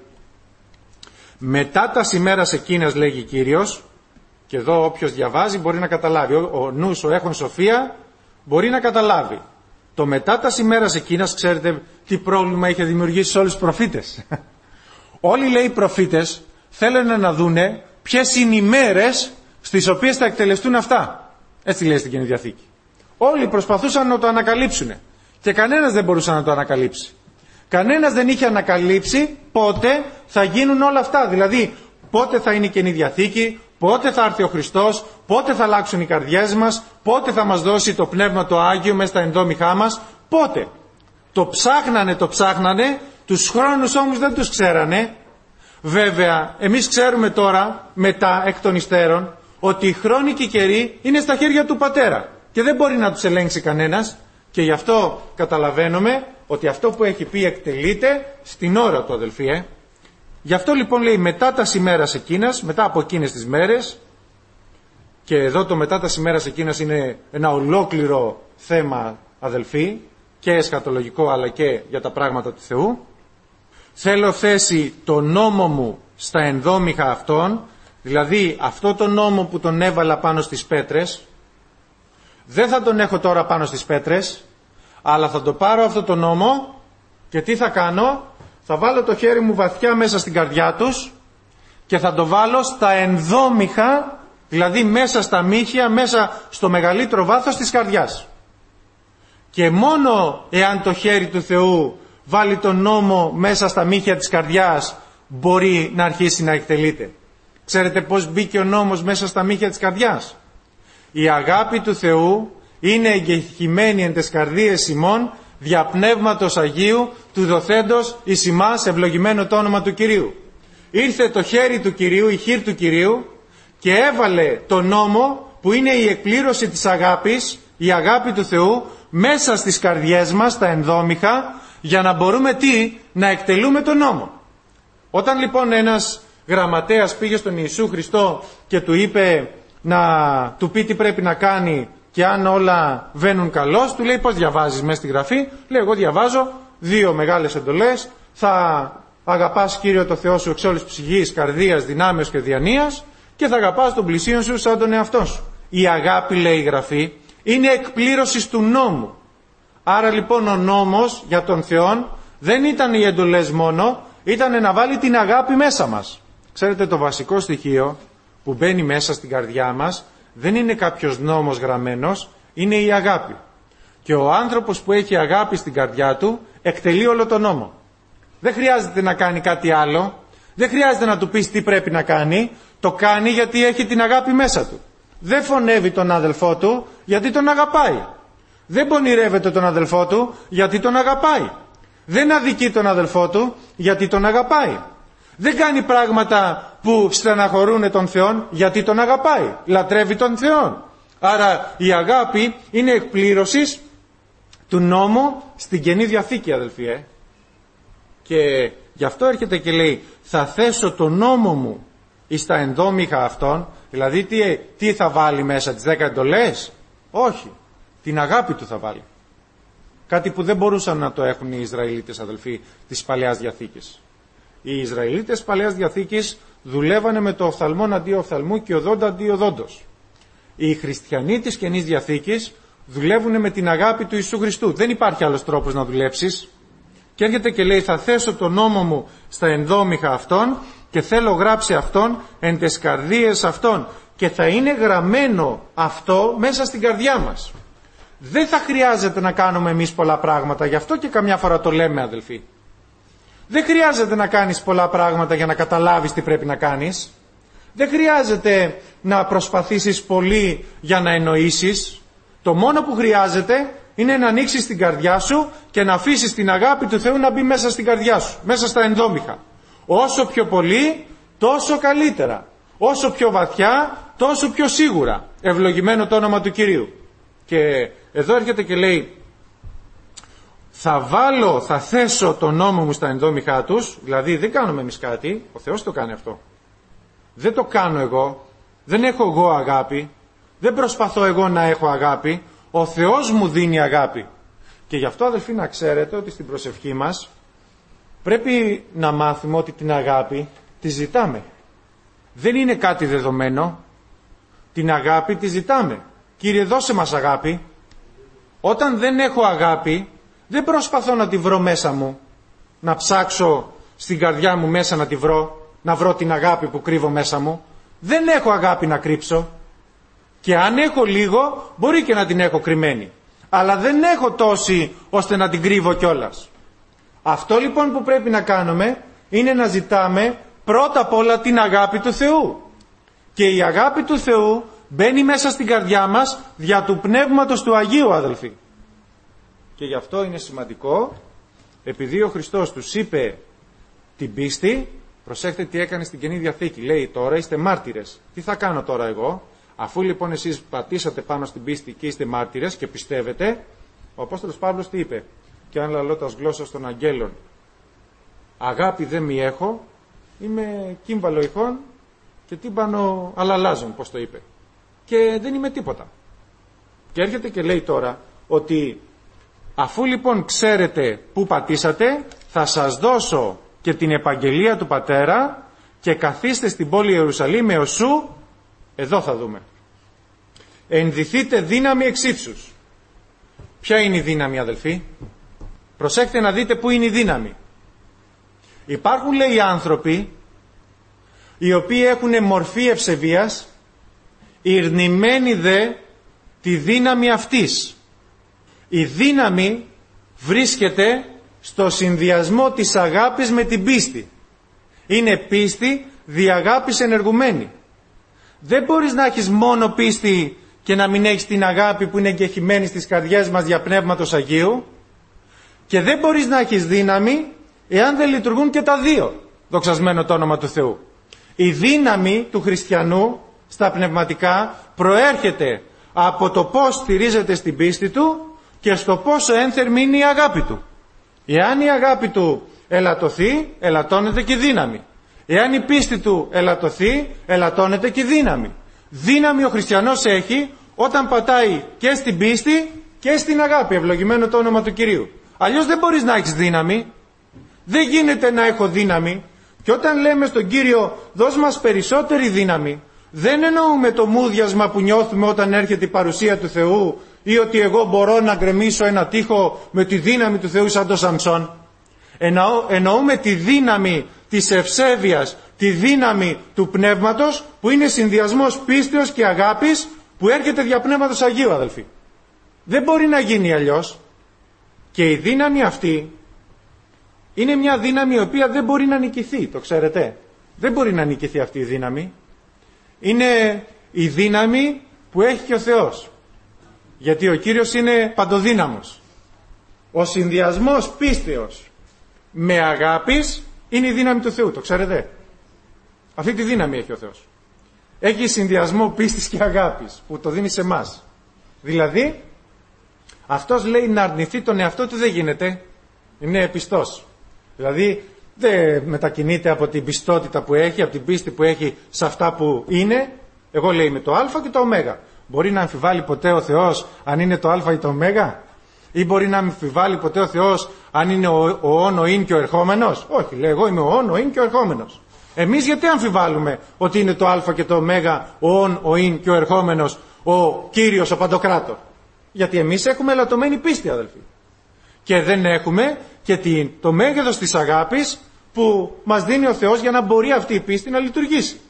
Μετά τα ημέρας εκείνας, λέγει Κύριος, και εδώ όποιος διαβάζει μπορεί να καταλάβει, ο νους, ο έχων σοφία μπορεί να καταλάβει. Το μετά τα ημέρας εκείνας, ξέρετε τι πρόβλημα είχε δημιουργήσει σε όλους τους προφήτες? Όλοι, λέει, οι προφήτες θέλανε να δούνε ποιες είναι οι μέρες στις οποίες θα εκτελεστούν αυτά. Έτσι λέει στην Καινή Διαθήκη. Όλοι προσπαθούσαν να το ανακαλύψουν και κανένας δεν μπορούσε να το ανακαλύψει. Κανένας δεν είχε ανακαλύψει πότε θα γίνουν όλα αυτά. Δηλαδή πότε θα είναι η Καινή Διαθήκη, πότε θα έρθει ο Χριστός, πότε θα αλλάξουν οι καρδιές μας, πότε θα μας δώσει το Πνεύμα το Άγιο μέσα στα ενδόμηχά μας, πότε. Το ψάχνανε, το ψάχνανε, τους χρόνους όμως δεν τους ξέρανε. Βέβαια, εμείς ξέρουμε τώρα, μετά εκ των υστέρων, ότι οι χρόνοι και οι καιροί είναι στα χέρια του Πατέρα και δεν μπορεί να τους ελέγξει κανένας, και γι' αυτό καταλαβαίνουμε ότι αυτό που έχει πει εκτελείται στην ώρα του, αδελφοί. Ε. Γι' αυτό λοιπόν λέει μετά τα ημέρας εκείνας, μετά από εκείνες τις μέρες, και εδώ το μετά τα ημέρας εκείνας είναι ένα ολόκληρο θέμα, αδελφοί, και εσχατολογικό αλλά και για τα πράγματα του Θεού. Θέλω θέσει το νόμο μου στα ενδόμηχα αυτών, Δηλαδή αυτό το νόμο που τον έβαλα πάνω στις πέτρες, δεν θα τον έχω τώρα πάνω στις πέτρες, αλλά θα το πάρω αυτό το νόμο και τι θα κάνω? Θα βάλω το χέρι μου βαθιά μέσα στην καρδιά τους και θα το βάλω στα ενδόμηχα, δηλαδή μέσα στα μύχια, μέσα στο μεγαλύτερο βάθος της καρδιάς. Και μόνο εάν το χέρι του Θεού βάλει τον νόμο μέσα στα μύχια της καρδιάς, μπορεί να αρχίσει να εκτελείται. Ξέρετε πώς μπήκε ο νόμος μέσα στα μύχια της καρδιάς? Η αγάπη του Θεού είναι εγκεχημένη εν τες καρδίες ημών δια Πνεύματος Αγίου του δοθέντος εις ημάς ευλογημένο το όνομα του Κυρίου. Ήρθε το χέρι του Κυρίου, η χείρ του Κυρίου και έβαλε το νόμο που είναι η εκπλήρωση της αγάπης, η αγάπη του Θεού μέσα στις καρδιές μας, τα ενδόμηχα, για να μπορούμε τι? Να εκτελούμε τον νόμο. Όταν λοιπόν ένας γραμματέας πήγε στον Ιησού Χριστό και του είπε να του πει τι πρέπει να κάνει και αν όλα βαίνουν καλώς, του λέει πώς διαβάζεις μέσα στη γραφή? Λέει εγώ διαβάζω δύο μεγάλες εντολές, θα αγαπάς Κύριο το Θεό σου εξ όλης ψυχής, καρδίας, δυνάμεως και διανοίας και θα αγαπάς τον πλησίον σου σαν τον εαυτό σου. Η αγάπη, λέει η γραφή, είναι εκπλήρωση του νόμου. Άρα λοιπόν ο νόμος για τον Θεό δεν ήταν οι εντολές μόνο, ήταν να βάλει την αγάπη μέσα μας. Ξέρετε, το βασικό στοιχείο που μπαίνει μέσα στην καρδιά μας δεν είναι κάποιος νόμος γραμμένος, είναι η αγάπη. Και ο άνθρωπος που έχει αγάπη στην καρδιά του εκτελεί όλο τον νόμο. Δεν χρειάζεται να κάνει κάτι άλλο, δεν χρειάζεται να του πεις τι πρέπει να κάνει, το κάνει γιατί έχει την αγάπη μέσα του. Δεν φωνεύει τον αδελφό του γιατί τον αγαπάει. Δεν πονηρεύεται τον αδελφό του γιατί τον αγαπάει. Δεν αδικεί τον αδελφό του γιατί τον αγαπάει. Δεν κάνει πράγματα που στεναχωρούν τον Θεό γιατί τον αγαπάει. Λατρεύει τον Θεό. Άρα η αγάπη είναι εκπλήρωση του νόμου στην Καινή Διαθήκη, αδελφοί. Ε. Και γι' αυτό έρχεται και λέει θα θέσω το νόμο μου εις τα ενδόμηχα αυτών. Δηλαδή τι, τι θα βάλει μέσα, τις δέκα εντολές? Όχι. Την αγάπη του θα βάλει. Κάτι που δεν μπορούσαν να το έχουν οι Ισραηλίτες, αδελφοί, της Παλαιάς Διαθήκης. Οι Ισραηλίτες της Παλαιάς Διαθήκης δουλεύανε με το οφθαλμόν αντί οφθαλμού και οδόντα αντί οδόντος. Οι χριστιανοί της Καινής Διαθήκης δουλεύουν με την αγάπη του Ιησού Χριστού. Δεν υπάρχει άλλος τρόπος να δουλέψεις. Και έρχεται και λέει θα θέσω τον νόμο μου στα ενδόμηχα αυτών και θέλω γράψει αυτόν εν τες καρδίες αυτών. Και θα είναι γραμμένο αυτό μέσα στην καρδιά μας. Δεν θα χρειάζεται να κάνουμε εμείς πολλά πράγματα, γι' αυτό και καμιά φορά το λέμε, αδελφοί. Δεν χρειάζεται να κάνεις πολλά πράγματα για να καταλάβεις τι πρέπει να κάνεις. Δεν χρειάζεται να προσπαθήσεις πολύ για να εννοήσεις. Το μόνο που χρειάζεται είναι να ανοίξεις την καρδιά σου και να αφήσεις την αγάπη του Θεού να μπει μέσα στην καρδιά σου, μέσα στα ενδόμηχα. Όσο πιο πολύ, τόσο καλύτερα. Όσο πιο βαθιά, τόσο πιο σίγουρα. Ευλογημένο το όνομα του Κυρίου. Και εδώ έρχεται και λέει θα βάλω, θα θέσω τον νόμο μου στα ενδόμηχά τους. Δηλαδή δεν κάνουμε εμείς κάτι, ο Θεός το κάνει αυτό. Δεν το κάνω εγώ, δεν έχω εγώ αγάπη, δεν προσπαθώ εγώ να έχω αγάπη, ο Θεός μου δίνει αγάπη. Και γι' αυτό, αδελφοί, να ξέρετε ότι στην προσευχή μας πρέπει να μάθουμε ότι την αγάπη τη ζητάμε. Δεν είναι κάτι δεδομένο. Την αγάπη τη ζητάμε. Κύριε, δώσε μας αγάπη. Όταν δεν έχω αγάπη, δεν προσπαθώ να τη βρω μέσα μου, να ψάξω στην καρδιά μου μέσα να τη βρω, να βρω την αγάπη που κρύβω μέσα μου. Δεν έχω αγάπη να κρύψω. Και αν έχω λίγο, μπορεί και να την έχω κρυμμένη. Αλλά δεν έχω τόση ώστε να την κρύβω κιόλας. Αυτό λοιπόν που πρέπει να κάνουμε είναι να ζητάμε πρώτα απ' όλα την αγάπη του Θεού. Και η αγάπη του Θεού μπαίνει μέσα στην καρδιά μας δια του Πνεύματος του Αγίου, αδελφοί. Και γι' αυτό είναι σημαντικό, επειδή ο Χριστός τους είπε την πίστη, προσέχτε τι έκανε στην Καινή Διαθήκη. Λέει τώρα είστε μάρτυρες. Τι θα κάνω τώρα εγώ? Αφού λοιπόν εσείς πατήσατε πάνω στην πίστη και είστε μάρτυρες και πιστεύετε, ο Απόστολος Παύλος τι είπε? Και αν λαλώ τας γλώσσας των αγγέλων, αγάπη δεν μη έχω, είμαι κύμβαλο ηχών και τύμπανο αλαλάζων, πώς το είπε. Και δεν είμαι τίποτα. Και έρχεται και λέει τώρα ότι αφού λοιπόν ξέρετε που πατήσατε, θα σας δώσω και την επαγγελία του Πατέρα και καθίστε στην πόλη Ιερουσαλήμ έως σου, εδώ θα δούμε, ενδυθείτε δύναμη εξ ύψους. Ποια είναι η δύναμη, αδελφοί? Προσέξτε να δείτε πού είναι η δύναμη. Υπάρχουν, λέει, άνθρωποι οι οποίοι έχουν μορφή ευσεβίας, ηρνημένοι δε τη δύναμη αυτής. Η δύναμη βρίσκεται στο συνδυασμό της αγάπης με την πίστη. Είναι πίστη δι' αγάπης ενεργουμένη. Δεν μπορείς να έχεις μόνο πίστη και να μην έχεις την αγάπη που είναι εγκεχημένη στις καρδιές μας δια Πνεύματος Αγίου, και δεν μπορείς να έχεις δύναμη εάν δεν λειτουργούν και τα δύο. Δοξασμένο το όνομα του Θεού. Η δύναμη του χριστιανού στα πνευματικά προέρχεται από το πώς στηρίζεται στην πίστη του και στο πόσο ένθερμη είναι η αγάπη του. Εάν η αγάπη του ελαττωθεί, ελαττώνεται και η δύναμη. Εάν η πίστη του ελαττωθεί, ελαττώνεται και η δύναμη. Δύναμη ο χριστιανός έχει όταν πατάει και στην πίστη και στην αγάπη. Ευλογημένο το όνομα του Κυρίου. Αλλιώς δεν μπορείς να έχεις δύναμη. Δεν γίνεται να έχω δύναμη. Και όταν λέμε στον Κύριο δώσ' μας περισσότερη δύναμη, δεν εννοούμε το μούδιασμα που νιώθουμε όταν έρχεται η παρουσία του Θεού, ή ότι εγώ μπορώ να γκρεμίσω ένα τοίχο με τη δύναμη του Θεού σαν το Σαμψόν. Εννοώ, εννοούμε τη δύναμη της ευσέβειας, τη δύναμη του Πνεύματος, που είναι συνδυασμός πίστεως και αγάπης, που έρχεται δια Πνεύματος Αγίου, αδελφοί. Δεν μπορεί να γίνει αλλιώς. Και η δύναμη αυτή είναι μια δύναμη η οποία δεν μπορεί να νικηθεί, το ξέρετε. Δεν μπορεί να νικηθεί αυτή η δύναμη. Είναι η δύναμη που έχει και ο Θεός. Γιατί ο Κύριος είναι παντοδύναμος. Ο συνδυασμός πίστεως με αγάπης είναι η δύναμη του Θεού, το ξέρετε. Αυτή τη δύναμη έχει ο Θεός. Έχει συνδυασμό πίστης και αγάπης που το δίνει σε εμάς. Δηλαδή, αυτός λέει να αρνηθεί τον εαυτό του δεν γίνεται. Είναι πιστός. Δηλαδή, δεν μετακινείται από την πιστότητα που έχει, από την πίστη που έχει σε αυτά που είναι. Εγώ λέει με το α και το ω. Μπορεί να αμφιβάλλει ποτέ ο Θεός αν είναι το α ή το ω? Ή μπορεί να αμφιβάλλει ποτέ ο Θεός αν είναι ο, ο όν, ο ίν και ο ερχόμενος? Όχι, λέει, εγώ είμαι ο όν, ο ίν και ο ερχόμενος. Εμείς γιατί αμφιβάλλουμε ότι είναι το α και το ω, ο όν, ο ίν και ο ερχόμενος, ο Κύριος, ο Παντοκράτορ? Γιατί εμείς έχουμε ελαττωμένη πίστη, αδελφοί. Και δεν έχουμε και την, το μέγεθος της αγάπης που μας δίνει ο Θεός για να μπορεί αυτή η πίστη να λειτουργήσει.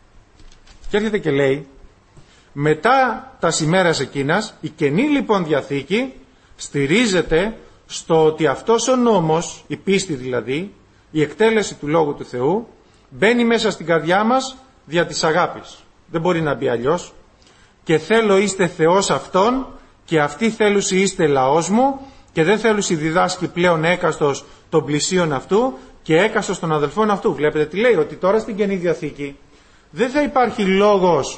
Και έρχεται και λέει, μετά τα ημέρας εκείνας, η Καινή λοιπόν Διαθήκη στηρίζεται στο ότι αυτός ο νόμος, η πίστη δηλαδή, η εκτέλεση του Λόγου του Θεού, μπαίνει μέσα στην καρδιά μας δια της αγάπης. Δεν μπορεί να μπει αλλιώς. Και θέλω είστε Θεός αυτόν και αυτοί θέλουσι είστε λαός μου, και δεν θέλουσι διδάσκει πλέον έκαστος των πλησίων αυτού και έκαστος των αδελφών αυτού. Βλέπετε τι λέει, ότι τώρα στην Καινή Διαθήκη δεν θα υπάρχει λόγος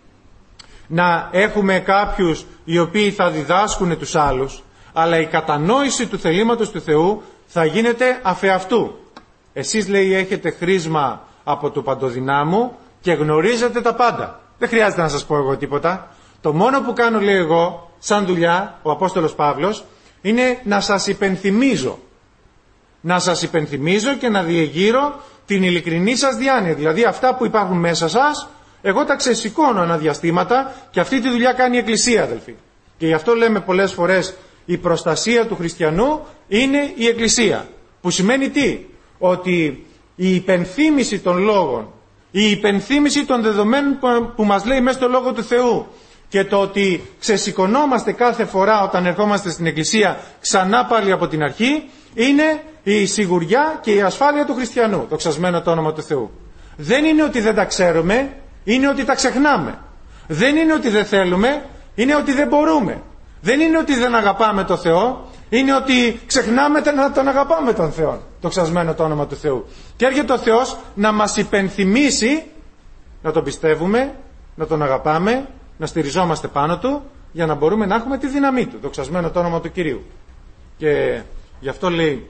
να έχουμε κάποιους οι οποίοι θα διδάσκουν τους άλλους, αλλά η κατανόηση του θελήματος του Θεού θα γίνεται αφεαυτού. Εσείς, λέει, έχετε χρήσμα από του Παντοδυνάμου και γνωρίζετε τα πάντα. Δεν χρειάζεται να σας πω εγώ τίποτα. Το μόνο που κάνω, λέει, εγώ σαν δουλειά, ο Απόστολος Παύλος, είναι να σας υπενθυμίζω. Να σας υπενθυμίζω και να διεγείρω την ειλικρινή σας διάνοια. Δηλαδή αυτά που υπάρχουν μέσα σας, εγώ τα ξεσηκώνω αναδιαστήματα, και αυτή τη δουλειά κάνει η Εκκλησία, αδελφοί. Και γι' αυτό λέμε πολλές φορές η προστασία του χριστιανού είναι η Εκκλησία. Που σημαίνει τι? Ότι η υπενθύμηση των λόγων, η υπενθύμηση των δεδομένων που μας λέει μέσα στο Λόγο του Θεού, και το ότι ξεσηκωνόμαστε κάθε φορά όταν ερχόμαστε στην Εκκλησία ξανά πάλι από την αρχή, είναι η σιγουριά και η ασφάλεια του χριστιανού, δοξασμένο το όνομα του Θεού. Δεν είναι ότι δεν τα ξέρουμε, είναι ότι τα ξεχνάμε. Δεν είναι ότι δεν θέλουμε, είναι ότι δεν μπορούμε. Δεν είναι ότι δεν αγαπάμε τον Θεό, είναι ότι ξεχνάμε να τον αγαπάμε τον Θεό, δοξασμένο το όνομα του Θεού. Και έρχεται ο Θεός να μας υπενθυμίσει να τον πιστεύουμε, να τον αγαπάμε, να στηριζόμαστε πάνω του, για να μπορούμε να έχουμε τη δύναμή του, δοξασμένο το όνομα του Κυρίου. Και γι' αυτό λέει,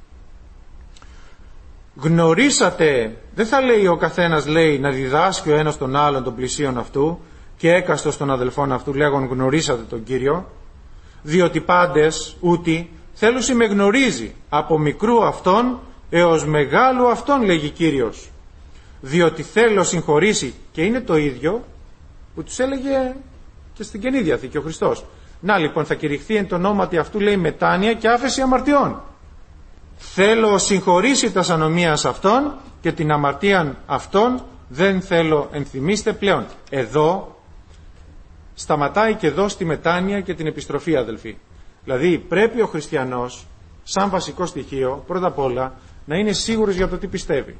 γνωρίσατε, δεν θα λέει ο καθένας, λέει, να διδάσκει ο ένας τον άλλον των πλησίων αυτού και έκαστος των αδελφών αυτού, λέγον γνωρίσατε τον Κύριο, διότι πάντες ούτι θέλουσι με γνωρίζει από μικρού αυτόν έως μεγάλου αυτόν, λέγει Κύριος. διότι θέλω συγχωρήσει. Και είναι το ίδιο που τους έλεγε και στην Καινή Διαθήκη ο Χριστός. Να λοιπόν, θα κηρυχθεί εν το ονόματι αυτού, λέει, μετάνοια και άφεση αμαρτιών. Θέλω συγχωρήσει τας ανομίας αυτών και την αμαρτίαν αυτών δεν θέλω ενθυμίστε πλέον. Εδώ σταματάει και εδώ στη μετάνοια και την επιστροφή, αδελφοί. Δηλαδή πρέπει ο χριστιανός σαν βασικό στοιχείο πρώτα απ' όλα να είναι σίγουρος για το τι πιστεύει.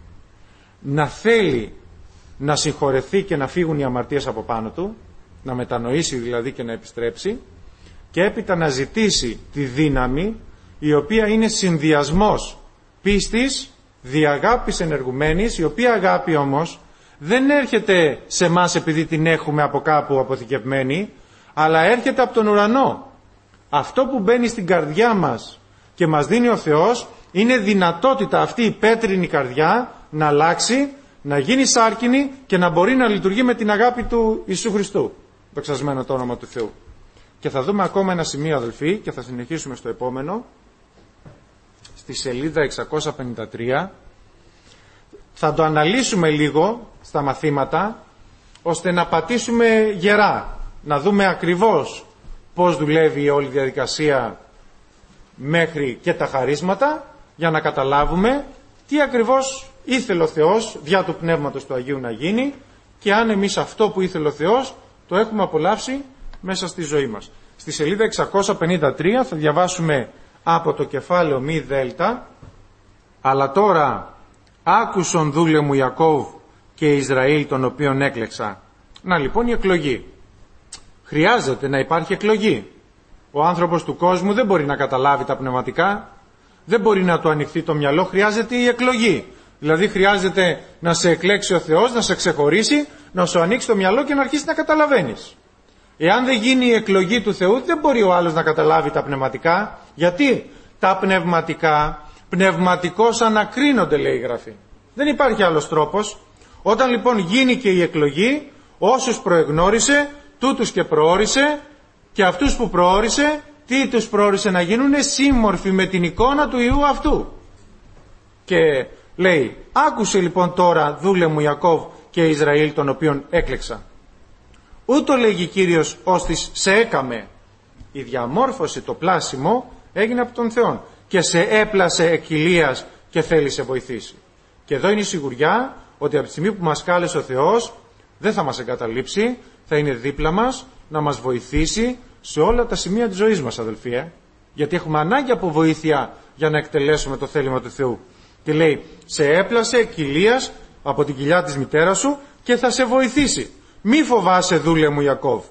Να θέλει να συγχωρεθεί και να φύγουν οι αμαρτίες από πάνω του, να μετανοήσει δηλαδή και να επιστρέψει, και έπειτα να ζητήσει τη δύναμη η οποία είναι συνδυασμός πίστης δι' αγάπης ενεργουμένης, η οποία αγάπη όμως δεν έρχεται σε εμάς επειδή την έχουμε από κάπου αποθηκευμένη, αλλά έρχεται από τον ουρανό. Αυτό που μπαίνει στην καρδιά μας και μας δίνει ο Θεός είναι δυνατότητα αυτή η πέτρινη καρδιά να αλλάξει, να γίνει σάρκινη και να μπορεί να λειτουργεί με την αγάπη του Ιησού Χριστού. Δοξασμένο το όνομα του Θεού. Και θα δούμε ακόμα ένα σημείο, αδελφοί, και θα συνεχίσουμε στο επόμενο, στη σελίδα εξακόσια πενήντα τρία. Θα το αναλύσουμε λίγο στα μαθήματα, ώστε να πατήσουμε γερά, να δούμε ακριβώς πώς δουλεύει η όλη διαδικασία μέχρι και τα χαρίσματα, για να καταλάβουμε τι ακριβώς ήθελε ο Θεός διά του Πνεύματος του Αγίου να γίνει, και αν εμείς αυτό που ήθελε ο Θεός το έχουμε απολαύσει μέσα στη ζωή μας. Στη σελίδα εξακόσια πενήντα τρία θα διαβάσουμε από το κεφάλαιο μη δέλτα. Αλλά τώρα άκουσον δούλε μου Ιακώβ και Ισραήλ τον οποίον έκλεξα. Να λοιπόν η εκλογή. Χρειάζεται να υπάρχει εκλογή. Ο άνθρωπος του κόσμου δεν μπορεί να καταλάβει τα πνευματικά, δεν μπορεί να του ανοιχθεί το μυαλό, χρειάζεται η εκλογή. Δηλαδή χρειάζεται να σε εκλέξει ο Θεός, να σε ξεχωρίσει, να σου ανοίξει το μυαλό και να αρχίσει να καταλαβαίνεις. Εάν δεν γίνει η εκλογή του Θεού, δεν μπορεί ο άλλος να καταλάβει τα πνευματικά. Γιατί τα πνευματικά, πνευματικώς ανακρίνονται, λέει η Γραφή. Δεν υπάρχει άλλος τρόπος. Όταν λοιπόν γίνει και η εκλογή, όσους προεγνώρισε, τούτους και προόρισε, και αυτούς που προόρισε, τι τους προόρισε να γίνουν σύμμορφοι με την εικόνα του Υιού αυτού. Και λέει, άκουσε λοιπόν τώρα δούλε μου Ιακώβ και Ισραήλ τον οποίον έκλεξα. Ούτω λέγει Κύριος ώστις σε έκαμε. Η διαμόρφωση, το πλάσιμο έγινε από τον Θεό και σε έπλασε εκκυλίας και θέλει σε βοηθήσει. Και εδώ είναι η σιγουριά ότι από τη στιγμή που μας κάλεσε ο Θεός δεν θα μας εγκαταλείψει, θα είναι δίπλα μας να μας βοηθήσει σε όλα τα σημεία της ζωής μας, αδελφοί, ε? γιατί έχουμε ανάγκη από βοήθεια για να εκτελέσουμε το θέλημα του Θεού. Και λέει, σε έπλασε εκκυλίας από την κοιλιά της μητέρας σου και θα σε βοηθήσει. Μη φοβάσαι δούλε μου Ιακώβ.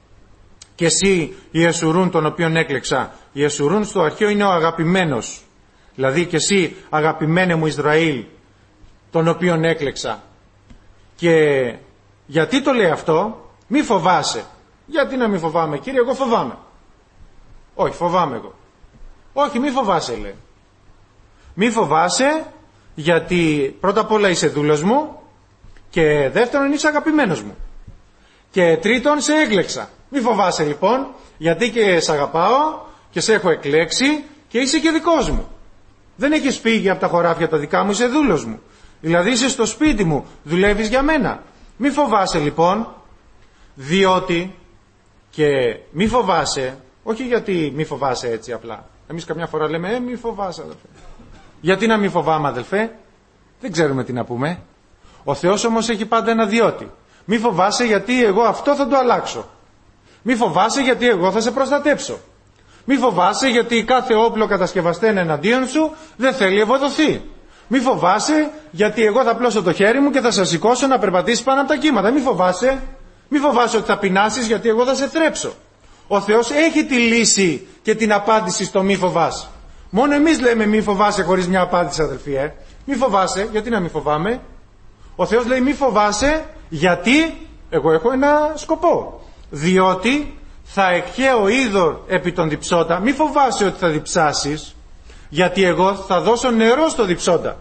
Και εσύ Ιεσουρούν τον οποίον έκλεξα. Ιεσουρούν στο αρχαίο είναι ο αγαπημένος. Δηλαδή και εσύ αγαπημένε μου Ισραήλ τον οποίον έκλεξα. Και γιατί το λέει αυτό? Μη φοβάσαι. Γιατί να μη φοβάμαι, Κύριε? Εγώ φοβάμαι. Όχι, φοβάμαι εγώ. Όχι, μη φοβάσαι, λέει. Μη φοβάσαι γιατί πρώτα απ' όλα είσαι δούλος μου, και δεύτερον είσαι αγαπημένος μου, και τρίτον σε έκλεξα. Μη φοβάσαι λοιπόν, γιατί και σε αγαπάω και σε έχω εκλέξει και είσαι και δικός μου. Δεν έχεις φύγει από τα χωράφια τα δικά μου, είσαι δούλος μου. Δηλαδή είσαι στο σπίτι μου, δουλεύεις για μένα. Μη φοβάσαι λοιπόν, διότι, και μη φοβάσαι, όχι γιατί μη φοβάσαι έτσι απλά. Εμείς καμιά φορά λέμε, ε μη φοβάσαι αδελφέ. Γιατί να μη φοβάμαι αδελφέ? Δεν ξέρουμε τι να πούμε. Ο Θεός όμως έχει πάντα ένα διότι. Μη φοβάσαι γιατί εγώ αυτό θα το αλλάξω. Μη φοβάσαι γιατί εγώ θα σε προστατέψω. Μη φοβάσαι γιατί κάθε όπλο κατασκευαστέν εναντίον σου δεν θέλει ευοδοθεί. Μη φοβάσαι γιατί εγώ θα πλώσω το χέρι μου και θα σε σηκώσω να περπατήσεις πάνω από τα κύματα. Μη φοβάσαι. Μη φοβάσαι ότι θα πεινάσεις γιατί εγώ θα σε θρέψω. Ο Θεός έχει τη λύση και την απάντηση στο μη φοβάσαι. Μόνο εμείς λέμε μη φοβάσαι χωρίς μια απάντηση, αδελφοί. Ε. Μη φοβάσαι, γιατί να μη φοβάμαι? Ο Θεός λέει μη φοβάσαι γιατί εγώ έχω ένα σκοπό. Διότι θα εκχέω είδωρ επί τον διψόντα. Μη φοβάσαι ότι θα διψάσεις, γιατί εγώ θα δώσω νερό στο διψόντα.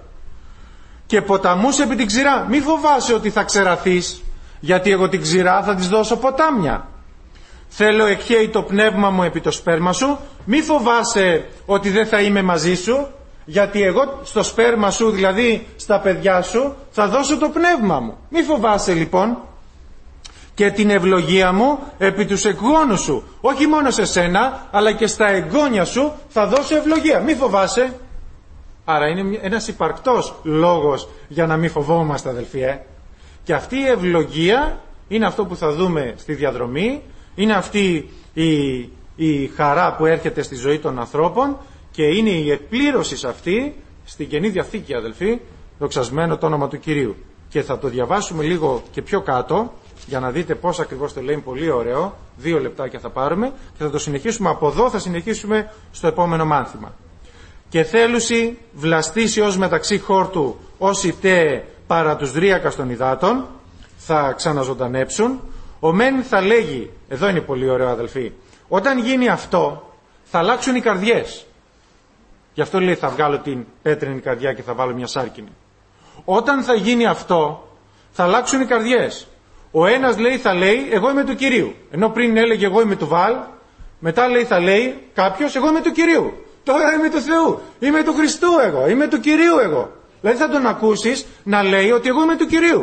Και ποταμούς επί την ξηρά. Μη φοβάσαι ότι θα ξεραθείς, γιατί εγώ την ξηρά θα της δώσω ποτάμια. Θέλω εκχέει το πνεύμα μου επί το σπέρμα σου. Μη φοβάσαι ότι δεν θα είμαι μαζί σου, γιατί εγώ στο σπέρμα σου, δηλαδή στα παιδιά σου, θα δώσω το πνεύμα μου. Μη φοβάσαι λοιπόν, και την ευλογία μου επί τους εγγόνους σου. Όχι μόνο σε σένα, αλλά και στα εγγόνια σου θα δώσω ευλογία. Μη φοβάσαι. Άρα είναι ένας υπαρκτός λόγος για να μην φοβόμαστε, αδελφοί. Ε. Και αυτή η ευλογία είναι αυτό που θα δούμε στη διαδρομή, είναι αυτή η, η χαρά που έρχεται στη ζωή των ανθρώπων και είναι η εκπλήρωση σε αυτή στην Καινή Διαθήκη, αδελφοί, δοξασμένο το όνομα του Κυρίου. Και θα το διαβάσουμε λίγο και πιο κάτω για να δείτε πώς ακριβώς το λέει, πολύ ωραίο. Δύο λεπτάκια θα πάρουμε και θα το συνεχίσουμε από εδώ, θα συνεχίσουμε στο επόμενο μάθημα. Και θέλουσι βλαστήσει ως μεταξύ χόρτου όσοι τε παρά τους δρίακας των υδάτων θα ξαναζωντανέψουν. Ο μεν θα λέγει, εδώ είναι πολύ ωραίο αδελφοί, όταν γίνει αυτό θα αλλάξουν οι καρδιές. Γι' αυτό λέει θα βγάλω την πέτρινη καρδιά και θα βάλω μια σάρκινη. Όταν θα γίνει αυτό θα αλλάξουν οι καρδιές. Ο ένας λέει θα λέει εγώ είμαι του Κυρίου, ενώ πριν έλεγε εγώ είμαι του Βάλ, μετά λέει θα λέει κάποιος εγώ είμαι του Κυρίου. Τώρα είμαι του Θεού, είμαι του Χριστού εγώ, είμαι του Κυρίου εγώ. Δηλαδή θα τον ακούσεις να λέει ότι εγώ είμαι του Κυρίου.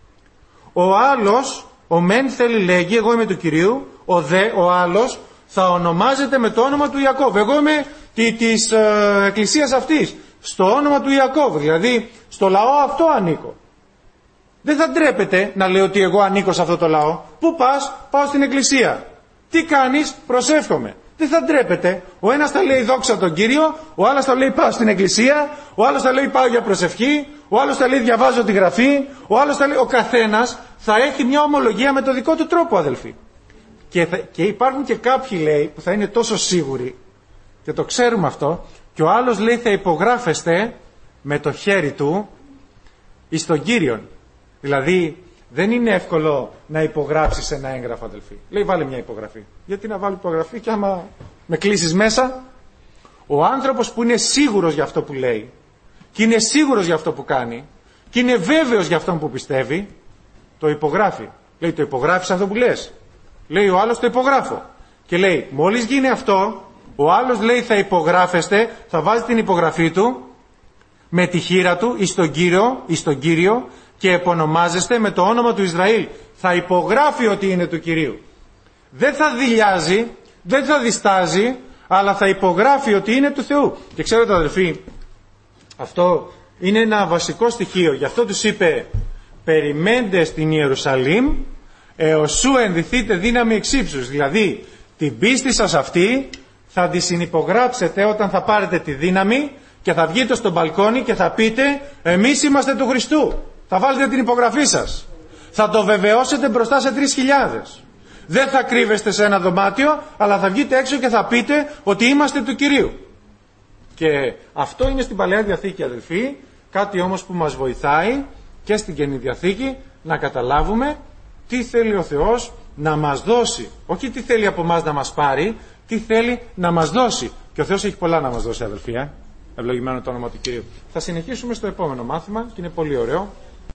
Ο άλλος, ο μεν θέλει λέγει εγώ είμαι του Κυρίου, ο δε, ο άλλος θα ονομάζεται με το όνομα του Ιακώβ. Εγώ είμαι τη, της ε, εκκλησίας αυτής, στο όνομα του Ιακώβ, δηλαδή στο λαό αυτό ανήκω. Δεν θα ντρέπεται να λέει ότι εγώ ανήκω σε αυτό το λαό. Πού πας? Πάω στην εκκλησία. Τι κάνεις? Προσεύχομαι. Δεν θα ντρέπεται. Ο ένας θα λέει δόξα τον Κύριο, ο άλλος θα λέει πάω στην εκκλησία, ο άλλος θα λέει πάω για προσευχή, ο άλλος θα λέει διαβάζω τη γραφή, ο άλλος θα λέει, ο καθένας θα έχει μια ομολογία με το δικό του τρόπο, αδελφοί. Και, θα, και υπάρχουν και κάποιοι λέει που θα είναι τόσο σίγουροι και το ξέρουμε αυτό, και ο άλλος λέει θα υπογράφεστε με το χέρι του εις τον Κύριον. Δηλαδή δεν είναι εύκολο να υπογράψεις ένα έγγραφο, αδελφοί. Λέει βάλε μια υπογραφή. Γιατί να βάλω υπογραφή και άμα με κλείσεις μέσα? Ο άνθρωπος που είναι σίγουρος για αυτό που λέει και είναι σίγουρος για αυτό που κάνει και είναι βέβαιος για αυτό που πιστεύει, το υπογράφει. Λέει το υπογράφεις αυτό που λες? Λέει ο άλλος το υπογράφω. Και λέει μόλις γίνει αυτό, ο άλλος λέει θα υπογράφεστε, θα βάζει την υπογραφή του με τη χείρα του εις τον Κύριο, εις τον Κύριο, και επωνομάζεστε με το όνομα του Ισραήλ. Θα υπογράφει ότι είναι του Κυρίου. Δεν θα δειλιάζει, δεν θα διστάζει, αλλά θα υπογράφει ότι είναι του Θεού. Και ξέρετε αδελφοί, αυτό είναι ένα βασικό στοιχείο. Γι' αυτό τους είπε περιμέντε στην Ιερουσαλήμ έως σου ενδυθείτε δύναμη εξύψους. Δηλαδή την πίστη σας αυτή θα τη συνυπογράψετε όταν θα πάρετε τη δύναμη και θα βγείτε στο μπαλκόνι και θα πείτε εμείς είμαστε του Χριστού. Θα βάλετε την υπογραφή σας. Θα το βεβαιώσετε μπροστά σε τρεις χιλιάδες. Δεν θα κρύβεστε σε ένα δωμάτιο, αλλά θα βγείτε έξω και θα πείτε ότι είμαστε του Κυρίου. Και αυτό είναι στην Παλαιά Διαθήκη, αδελφοί, κάτι όμως που μας βοηθάει και στην Καινή Διαθήκη να καταλάβουμε τι θέλει ο Θεός να μας δώσει. Όχι τι θέλει από εμάς να μας πάρει, τι θέλει να μας δώσει. Και ο Θεός έχει πολλά να μας δώσει, αδελφοί. Ε? Ευλογημένο το όνομα του Κυρίου. Θα συνεχίσουμε στο επόμενο μάθημα και είναι πολύ ωραίο.